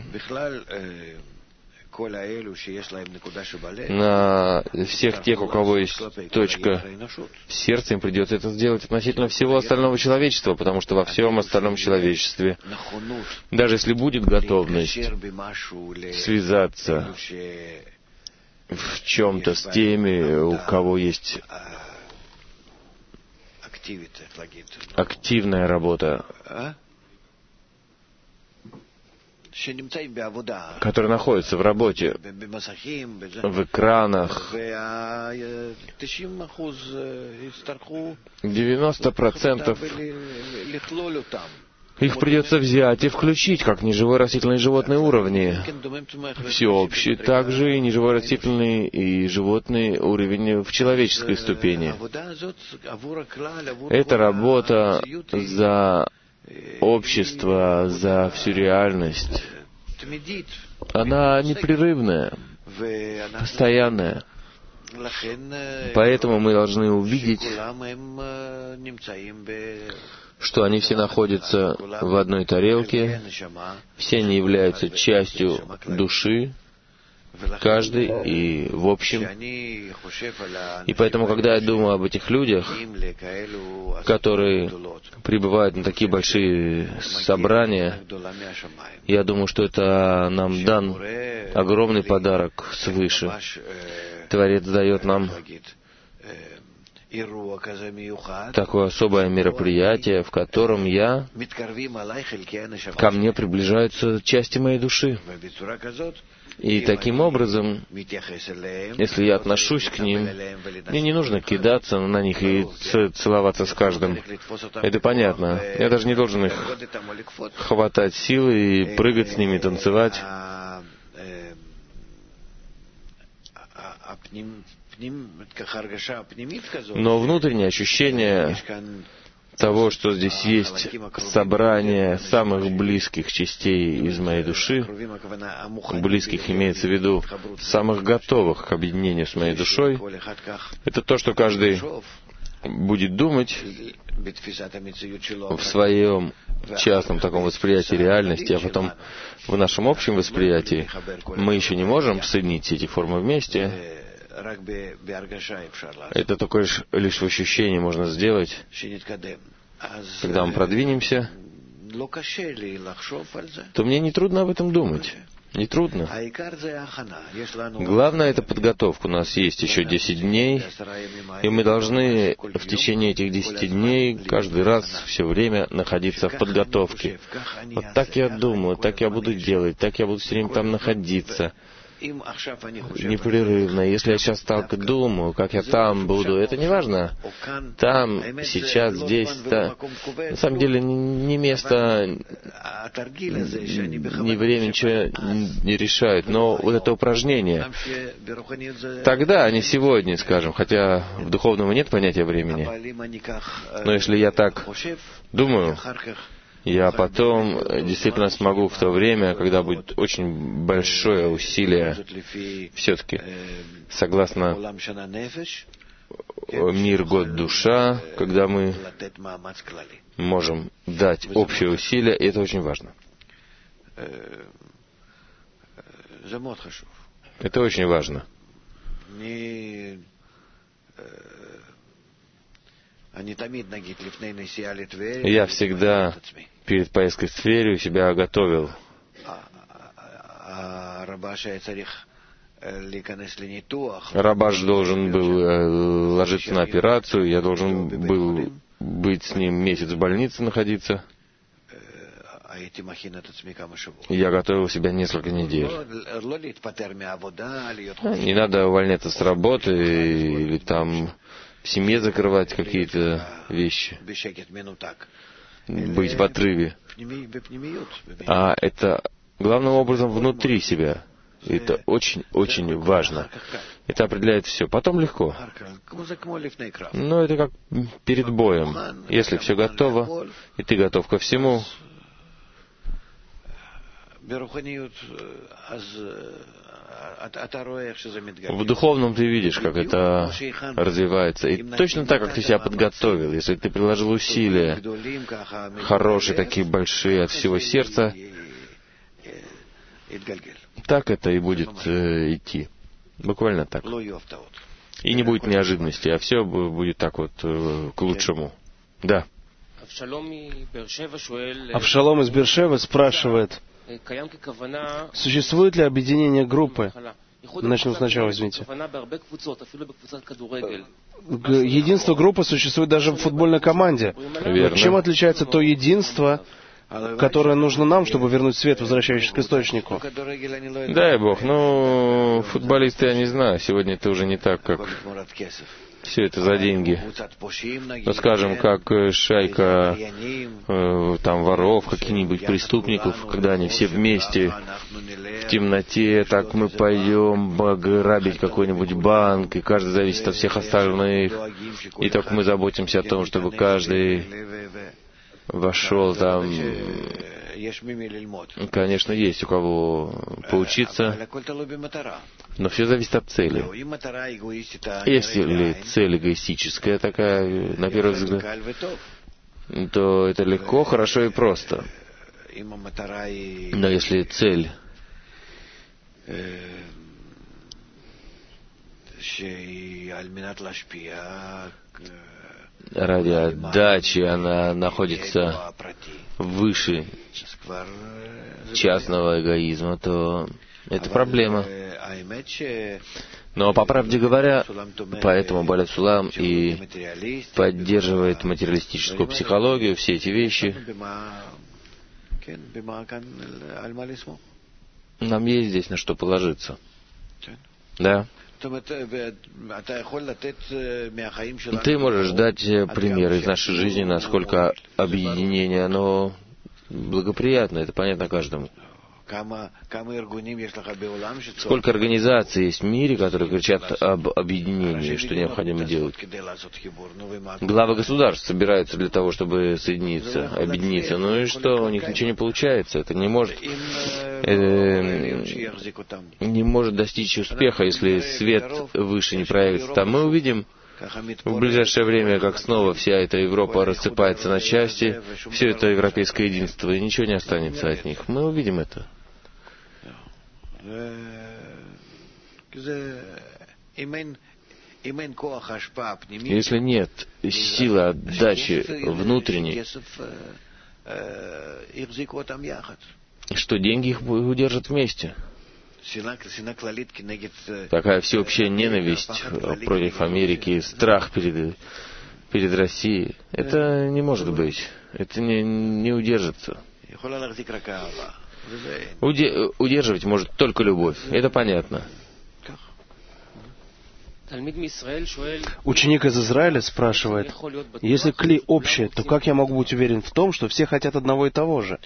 на всех тех, у кого есть точка в сердце, им придется это сделать относительно всего остального человечества, потому что во всем остальном человечестве, даже если будет готовность связаться в чем-то с теми, у кого есть активная работа, которые находятся в работе, в экранах, 90% их придется взять и включить, как неживой растительные животные уровни. Всеобщий также и неживой растительный и животный уровень в человеческой ступени. Это работа за общество, за всю реальность. Она непрерывная, постоянная. Поэтому мы должны увидеть, что они все находятся в одной тарелке, все они являются частью души, каждый и в общем. И поэтому, когда я думаю об этих людях, которые прибывают на такие большие собрания, я думаю, что это нам дан огромный подарок свыше. Творец дает нам такое особое мероприятие, в котором ко мне приближаются части моей души. И таким образом, если я отношусь к ним, мне не нужно кидаться на них и целоваться с каждым. Это понятно. Я даже не должен их хватать силы и прыгать с ними, танцевать. Но внутреннее ощущение того, что здесь есть собрание самых близких частей из моей души, близких имеется в виду самых готовых к объединению с моей душой, это то, что каждый будет думать в своем частном таком восприятии реальности, а потом в нашем общем восприятии мы еще не можем соединить эти формы вместе. Это только лишь в ощущении можно сделать. Когда мы продвинемся, то мне не трудно об этом думать. Не трудно. Главное — это подготовка. У нас есть еще 10 дней, и мы должны в течение этих 10 дней каждый раз все время находиться в подготовке. Вот так я думаю, так я буду делать, так я буду все время там находиться. Непрерывно. Если я сейчас так думаю, как я там буду, это не важно. Там, сейчас, здесь, на самом деле не место, не время ничего не решает. Но вот это упражнение, тогда, а не сегодня, скажем, хотя в духовном нет понятия времени. Но если я так думаю, я потом действительно смогу в то время, когда будет очень большое усилие, все-таки, согласно мир, год, душа, когда мы можем дать общее усилие, и это очень важно. Это очень важно. Я всегда перед поездкой в Тверь себя готовил. Рабаш должен был ложиться на операцию, я должен был быть с ним месяц в больнице находиться. Я готовил себя несколько недель. Не надо увольняться с работы или там в семье закрывать какие-то вещи, быть в отрыве. А это главным образом внутри себя. Это очень-очень важно. Это определяет все. Потом легко. Но это как перед боем. Если все готово, и ты готов ко всему, в духовном ты видишь, как это развивается. И точно так, как ты себя подготовил, если ты приложил усилия, хорошие, такие большие, от всего сердца, так это и будет идти. Буквально так. И не будет неожиданностей, а все будет так вот к лучшему. Да. Авшалом из Бершевы спрашивает, существует ли объединение группы? Начнем сначала, извините. Единство группы существует даже в футбольной команде. Верно. Чем отличается то единство, которое нужно нам, чтобы вернуть свет, возвращающийся к источнику? Дай Бог, футболисты, я не знаю, сегодня это уже не так, как все это за деньги. Скажем, как шайка там воров, каких-нибудь преступников, когда они все вместе в темноте, так мы пойдем грабить какой-нибудь банк, и каждый зависит от всех остальных, и так мы заботимся о том, чтобы каждый вошел там. Конечно, есть у кого поучиться, но все зависит от цели. Если цель эгоистическая такая, на первый взгляд, то это легко, хорошо и просто. Но если цель ради отдачи, она находится выше частного эгоизма, то это проблема. Но, по правде говоря, поэтому Баля Сулам и поддерживает материалистическую психологию, все эти вещи. Нам есть здесь на что положиться. Да. Ты можешь дать пример из нашей жизни, насколько объединение, оно благоприятно, это понятно каждому. Сколько организаций есть в мире, которые кричат об объединении, что необходимо делать. Главы государств собираются для того, чтобы соединиться, объединиться. Ну и что, у них ничего не получается. Это не может достичь успеха, если свет выше не проявится. Там мы увидим в ближайшее время, как снова вся эта Европа рассыпается на части, все это европейское единство, и ничего не останется от них. Мы увидим это. Если нет силы отдачи внутренней, что деньги их удержат вместе? Такая всеобщая ненависть против Америки, страх перед Россией. Это не может быть. Это не удержится. Удерживать может только любовь. Это понятно. Ученик из Израиля спрашивает, если кли общее, то как я могу быть уверен в том, что все хотят одного и того же?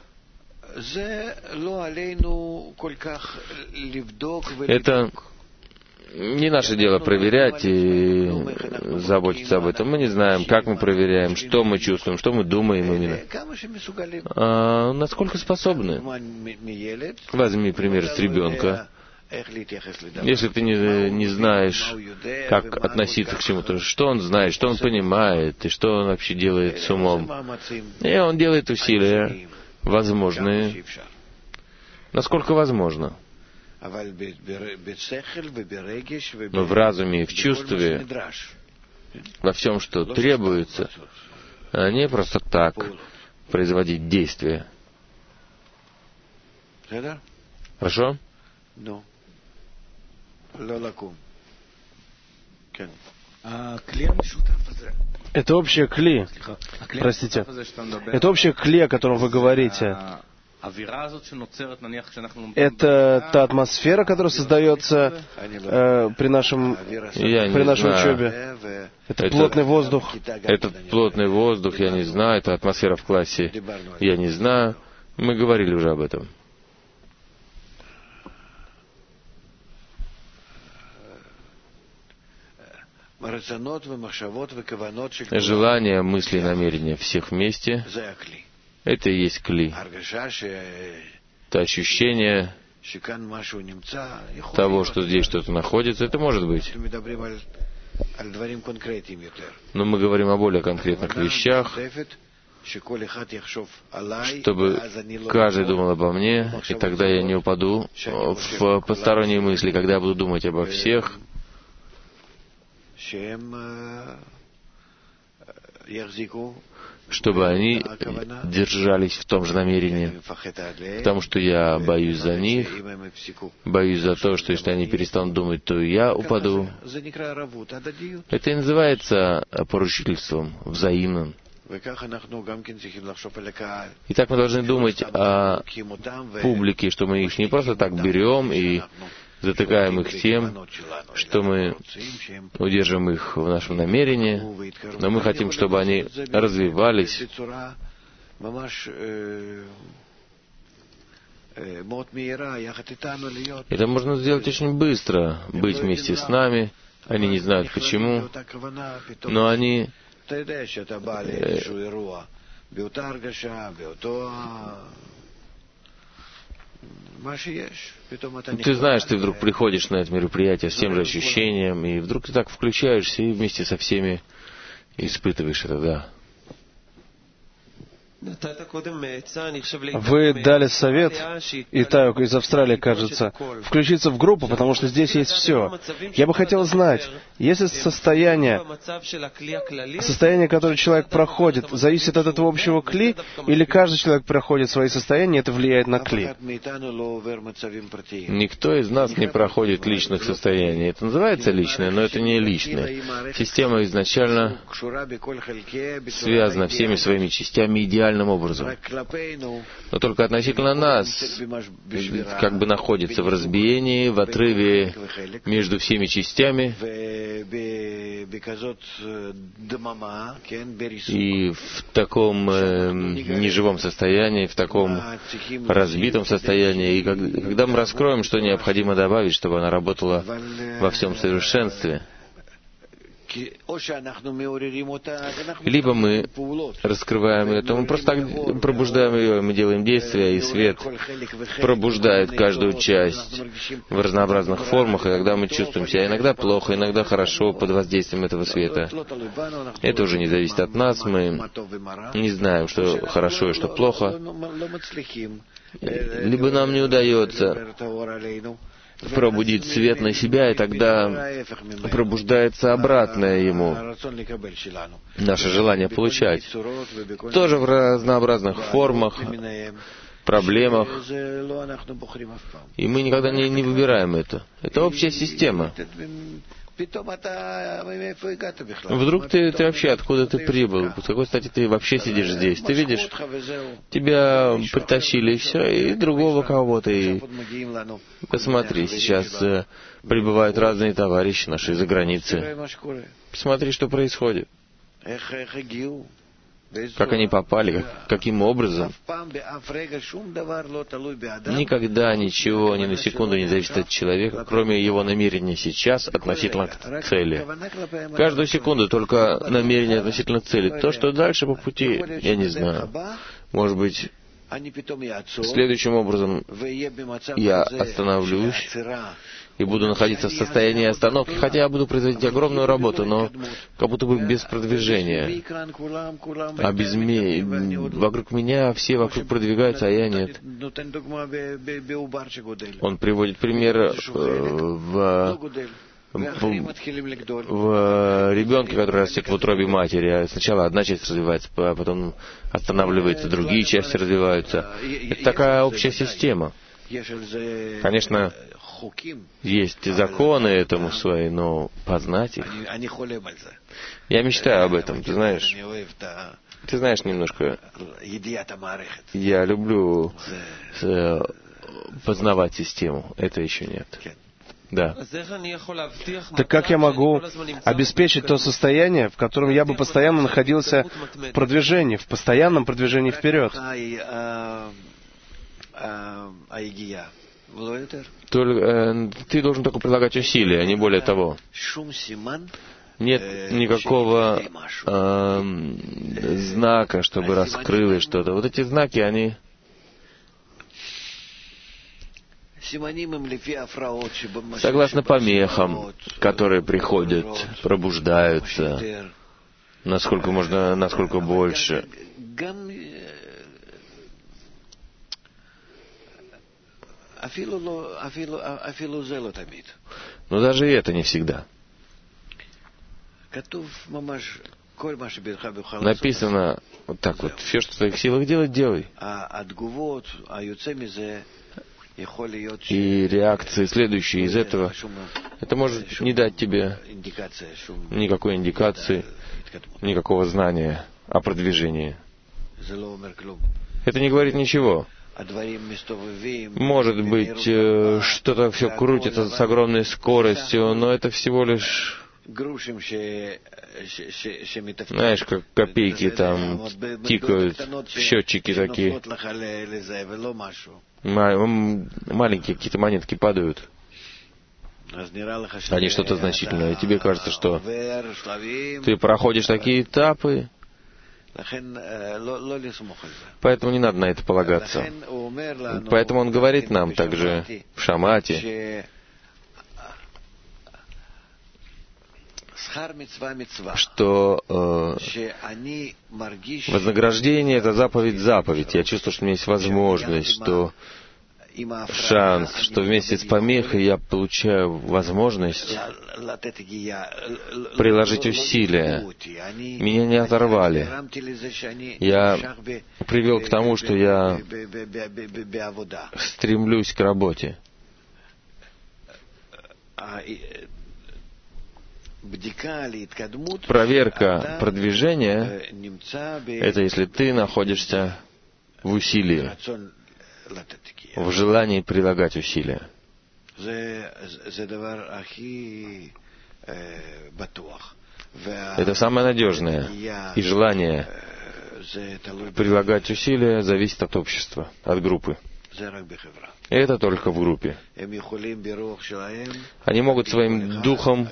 Это не наше дело проверять и заботиться об этом. Мы не знаем, как мы проверяем, что мы чувствуем, что мы думаем именно. Насколько способны? Возьми пример с ребенка. Если ты не знаешь, как относиться к чему-то, что он знает, что он понимает, и что он вообще делает с умом. И он делает усилия, возможные, насколько возможно. Но в разуме и в чувстве, во всем, что требуется, а не просто так производить действия. Хорошо? Это общее кли. Простите. Это общее кли, о котором вы говорите. Это та атмосфера, которая создается при нашей учебе. Это плотный воздух. Этот плотный воздух, я не знаю. Это атмосфера в классе, я не знаю. Мы говорили уже об этом. Желания, мысли, намерения всех вместе — это и есть кли. Это ощущение того, что здесь что-то находится, это может быть. Но мы говорим о более конкретных вещах, чтобы каждый думал обо мне, и тогда я не упаду в посторонние мысли, когда я буду думать обо всех, чтобы они держались в том же намерении, потому что я боюсь за них, боюсь за то, что если они перестанут думать, то я упаду. Это и называется поручительством, взаимным. И так мы должны думать о публике, что мы их не просто так берем и затыкаем их тем, что мы удержим их в нашем намерении, но мы хотим, чтобы они развивались. Это можно сделать очень быстро, быть вместе с нами. Они не знают почему, но они ты знаешь, ты вдруг приходишь на это мероприятие с тем же ощущением, и вдруг ты так включаешься и вместе со всеми испытываешь это, да. Вы дали совет, Итаю из Австралии, кажется, включиться в группу, потому что здесь есть все. Я бы хотел знать, если состояние, которое человек проходит, зависит от этого общего кли, или каждый человек проходит свои состояния, и это влияет на кли? Никто из нас не проходит личных состояний. Это называется личное, но это не личное. Система изначально связана всеми своими частями идеальным образом. Но только относительно нас как бы находится в разбиении, в отрыве между всеми частями и в таком неживом состоянии, в таком разбитом состоянии. И когда мы раскроем, что необходимо добавить, чтобы она работала во всем совершенстве, либо мы раскрываем ее, то мы просто так пробуждаем ее, мы делаем действия, и свет пробуждает каждую часть в разнообразных формах, и тогда мы чувствуем себя иногда плохо, иногда хорошо под воздействием этого света. Это уже не зависит от нас, мы не знаем, что хорошо и что плохо. Либо нам не удается пробудить свет на себя, и тогда пробуждается обратное ему, наше желание получать. Тоже в разнообразных формах, проблемах. И мы никогда не выбираем это. Это общая система. Вдруг ты вообще откуда ты прибыл? С какой стати ты вообще сидишь здесь? Ты видишь, тебя притащили и все, и другого кого-то. И посмотри, сейчас прибывают разные товарищи наши из-за границы. Посмотри, что происходит. Как они попали, каким образом. Никогда ничего ни на секунду не зависит от человека, кроме его намерения сейчас относительно к цели. Каждую секунду только намерение относительно цели. То, что дальше по пути, я не знаю. Может быть, следующим образом я остановлюсь и буду находиться в состоянии остановки, хотя я буду производить огромную работу, но как будто бы без продвижения. А вокруг меня все вокруг продвигаются, а я нет. Он приводит пример в ребенке, который растет в утробе матери. Сначала одна часть развивается, а потом останавливается, другие части развиваются. Это такая общая система. Конечно, есть законы этому свои, но познать их... Я мечтаю об этом, ты знаешь. Ты знаешь немножко, я люблю познавать систему. Это еще нет. Да. Так как я могу обеспечить то состояние, в котором я бы постоянно находился в продвижении, в постоянном продвижении вперед? Ты должен только прилагать усилия, а не более того. Нет никакого знака, чтобы раскрылось что-то. Вот эти знаки, они... Согласно помехам, которые приходят, пробуждаются, насколько можно, насколько больше. Но даже это не всегда. Написано вот так вот: все, что в твоих силах делать, делай. И реакции, следующие из этого, это может не дать тебе никакой индикации, никакого знания о продвижении. Это не говорит ничего. Может быть, что-то все крутится с огромной скоростью, но это всего лишь, знаешь, как копейки там тикают, счетчики такие. Маленькие какие-то монетки падают. Они что-то значительное. И тебе кажется, что ты проходишь такие этапы. Поэтому не надо на это полагаться. Поэтому он говорит нам также в Шамате, что вознаграждение — это заповедь. Я чувствую, что у меня есть возможность, что шанс, что вместе с помехой я получаю возможность приложить усилия. Меня не оторвали. Я привел к тому, что я стремлюсь к работе. Проверка продвижения — это если ты находишься в усилии, в желании прилагать усилия. Это самое надежное. И желание прилагать усилия зависит от общества, от группы. Это только в группе. Они могут своим духом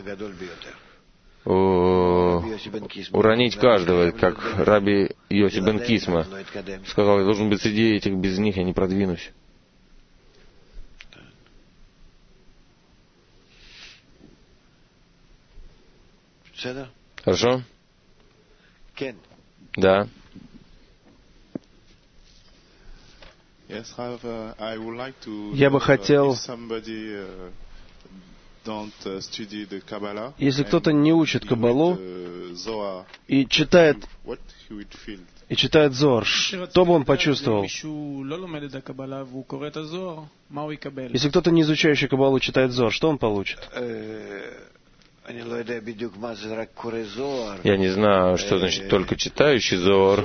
уронить каждого, как раби Йоси бен Кисма сказал: я должен быть среди этих, без них я не продвинусь. Хорошо? Да. Я бы хотел, если кто-то не учит Каббалу и читает Зоар, что бы он почувствовал? Если кто-то не изучающий Каббалу читает Зоар, что он получит? Я не знаю, что значит только читающий Зоар.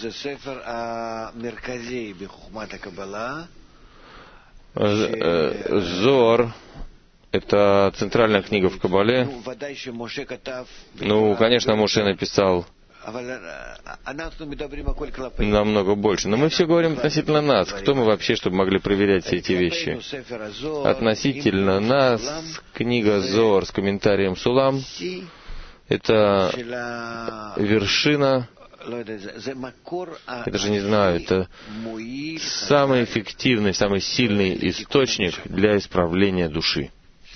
Зоар — это центральная книга в Каббале. Ну, конечно, Моше написал намного больше. Но мы все говорим относительно нас. Кто мы вообще, чтобы могли проверять все эти вещи? Относительно нас, книга Зоар с комментарием Сулам — это вершина, я даже не знаю, это самый эффективный, самый сильный источник для исправления души.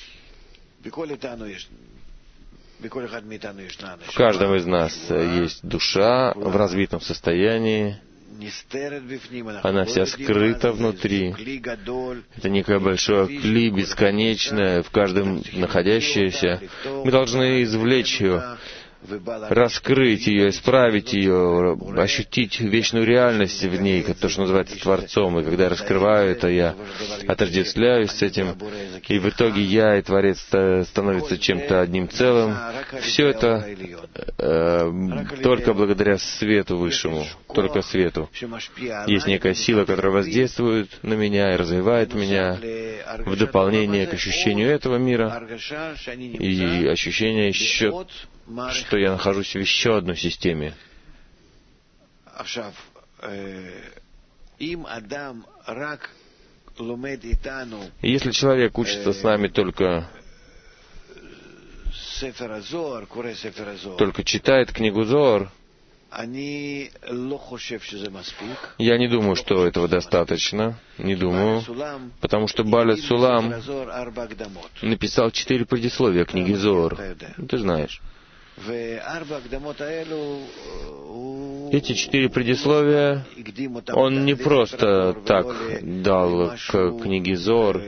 В каждом из нас есть душа в развитом состоянии. Она вся скрыта внутри. Это некое большое кли, бесконечное, в каждом находящееся. Мы должны извлечь ее, раскрыть ее, исправить ее, ощутить вечную реальность в ней, то, что называется Творцом. И когда я раскрываю это, я отождествляюсь с этим, и в итоге я и Творец становятся чем-то одним целым. Все это только благодаря свету высшему, только свету. Есть некая сила, которая воздействует на меня и развивает меня в дополнение к ощущению этого мира и ощущение еще, что я нахожусь в еще одной системе. Если человек учится с нами только читает книгу Зоар, я не думаю, что этого достаточно. Не думаю. Потому что Баля Сулам написал 4 предисловия книги Зоар. Ты знаешь. Эти 4 предисловия он не просто так дал к книге Зоар,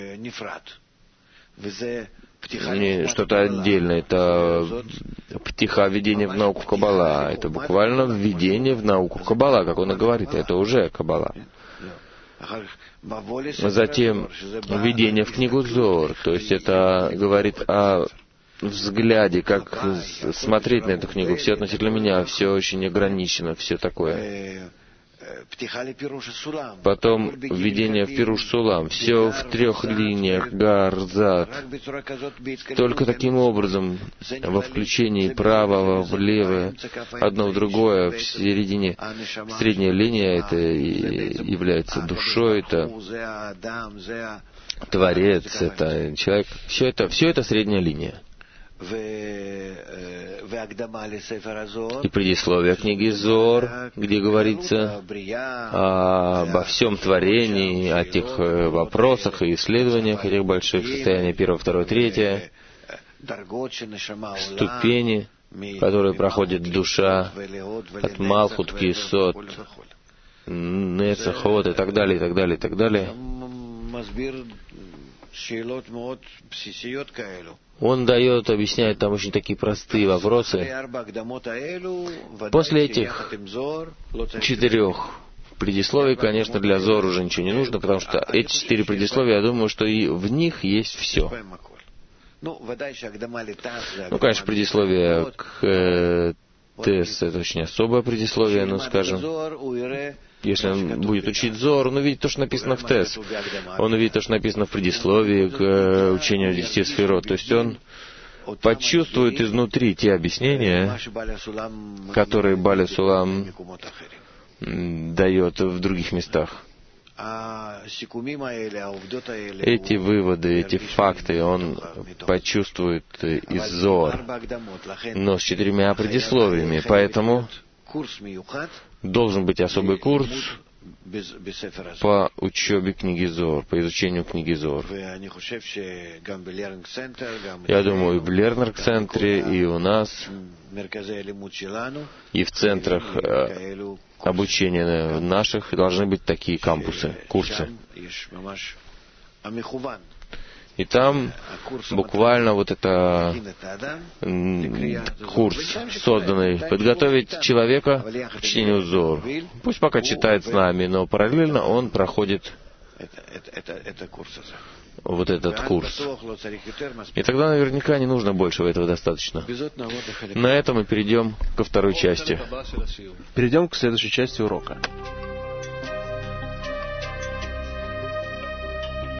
не что-то отдельное. Это птиха введение в науку Каббала. Это буквально введение в науку Каббала, как он и говорит. Это уже Каббала. Затем введение в книгу Зоар. То есть это говорит о взгляде, как смотреть на эту книгу. Все относительно меня, все очень ограничено, все такое. Потом введение в Пируш Сулам. Все в 3 линиях, гар, зад. Только таким образом, во включении правого, влево, одно в другое, в середине. Средняя линия, это является душой, это Творец, это человек. Все это средняя линия. И предисловие книги Зоар, где говорится обо всем творении, о тех вопросах и исследованиях, этих больших состояний 1, 2, 3, ступени, которые проходит душа от Малхут к Есод, Нецах, и так далее, и так далее, и так далее. Он объясняет там очень такие простые вопросы. После этих 4 предисловий, конечно, для Зоар уже ничего не нужно, потому что эти 4 предисловия, я думаю, что и в них есть все. Конечно, предисловие к Тес — это очень особое предисловие, скажем. Если он будет учить Зоар, он увидит то, что написано в Тес. Он увидит то, что написано в предисловии к учению 10 сферот. То есть он почувствует изнутри те объяснения, которые Баля Сулам дает в других местах. Эти выводы, эти факты он почувствует из Зоар, но с 4 предисловиями. Поэтому должен быть особый курс по учебе книги Зоар, по изучению книги Зоар. Я думаю, и в Лернер-центре, и у нас, и в центрах обучения наших должны быть такие кампусы, курсы. И там буквально вот это курс, созданный, подготовить человека к чтению Зоар. Пусть пока читает с нами, но параллельно он проходит вот этот курс. И тогда наверняка не нужно большего, этого достаточно. На этом мы перейдем ко второй части. Перейдем к следующей части урока.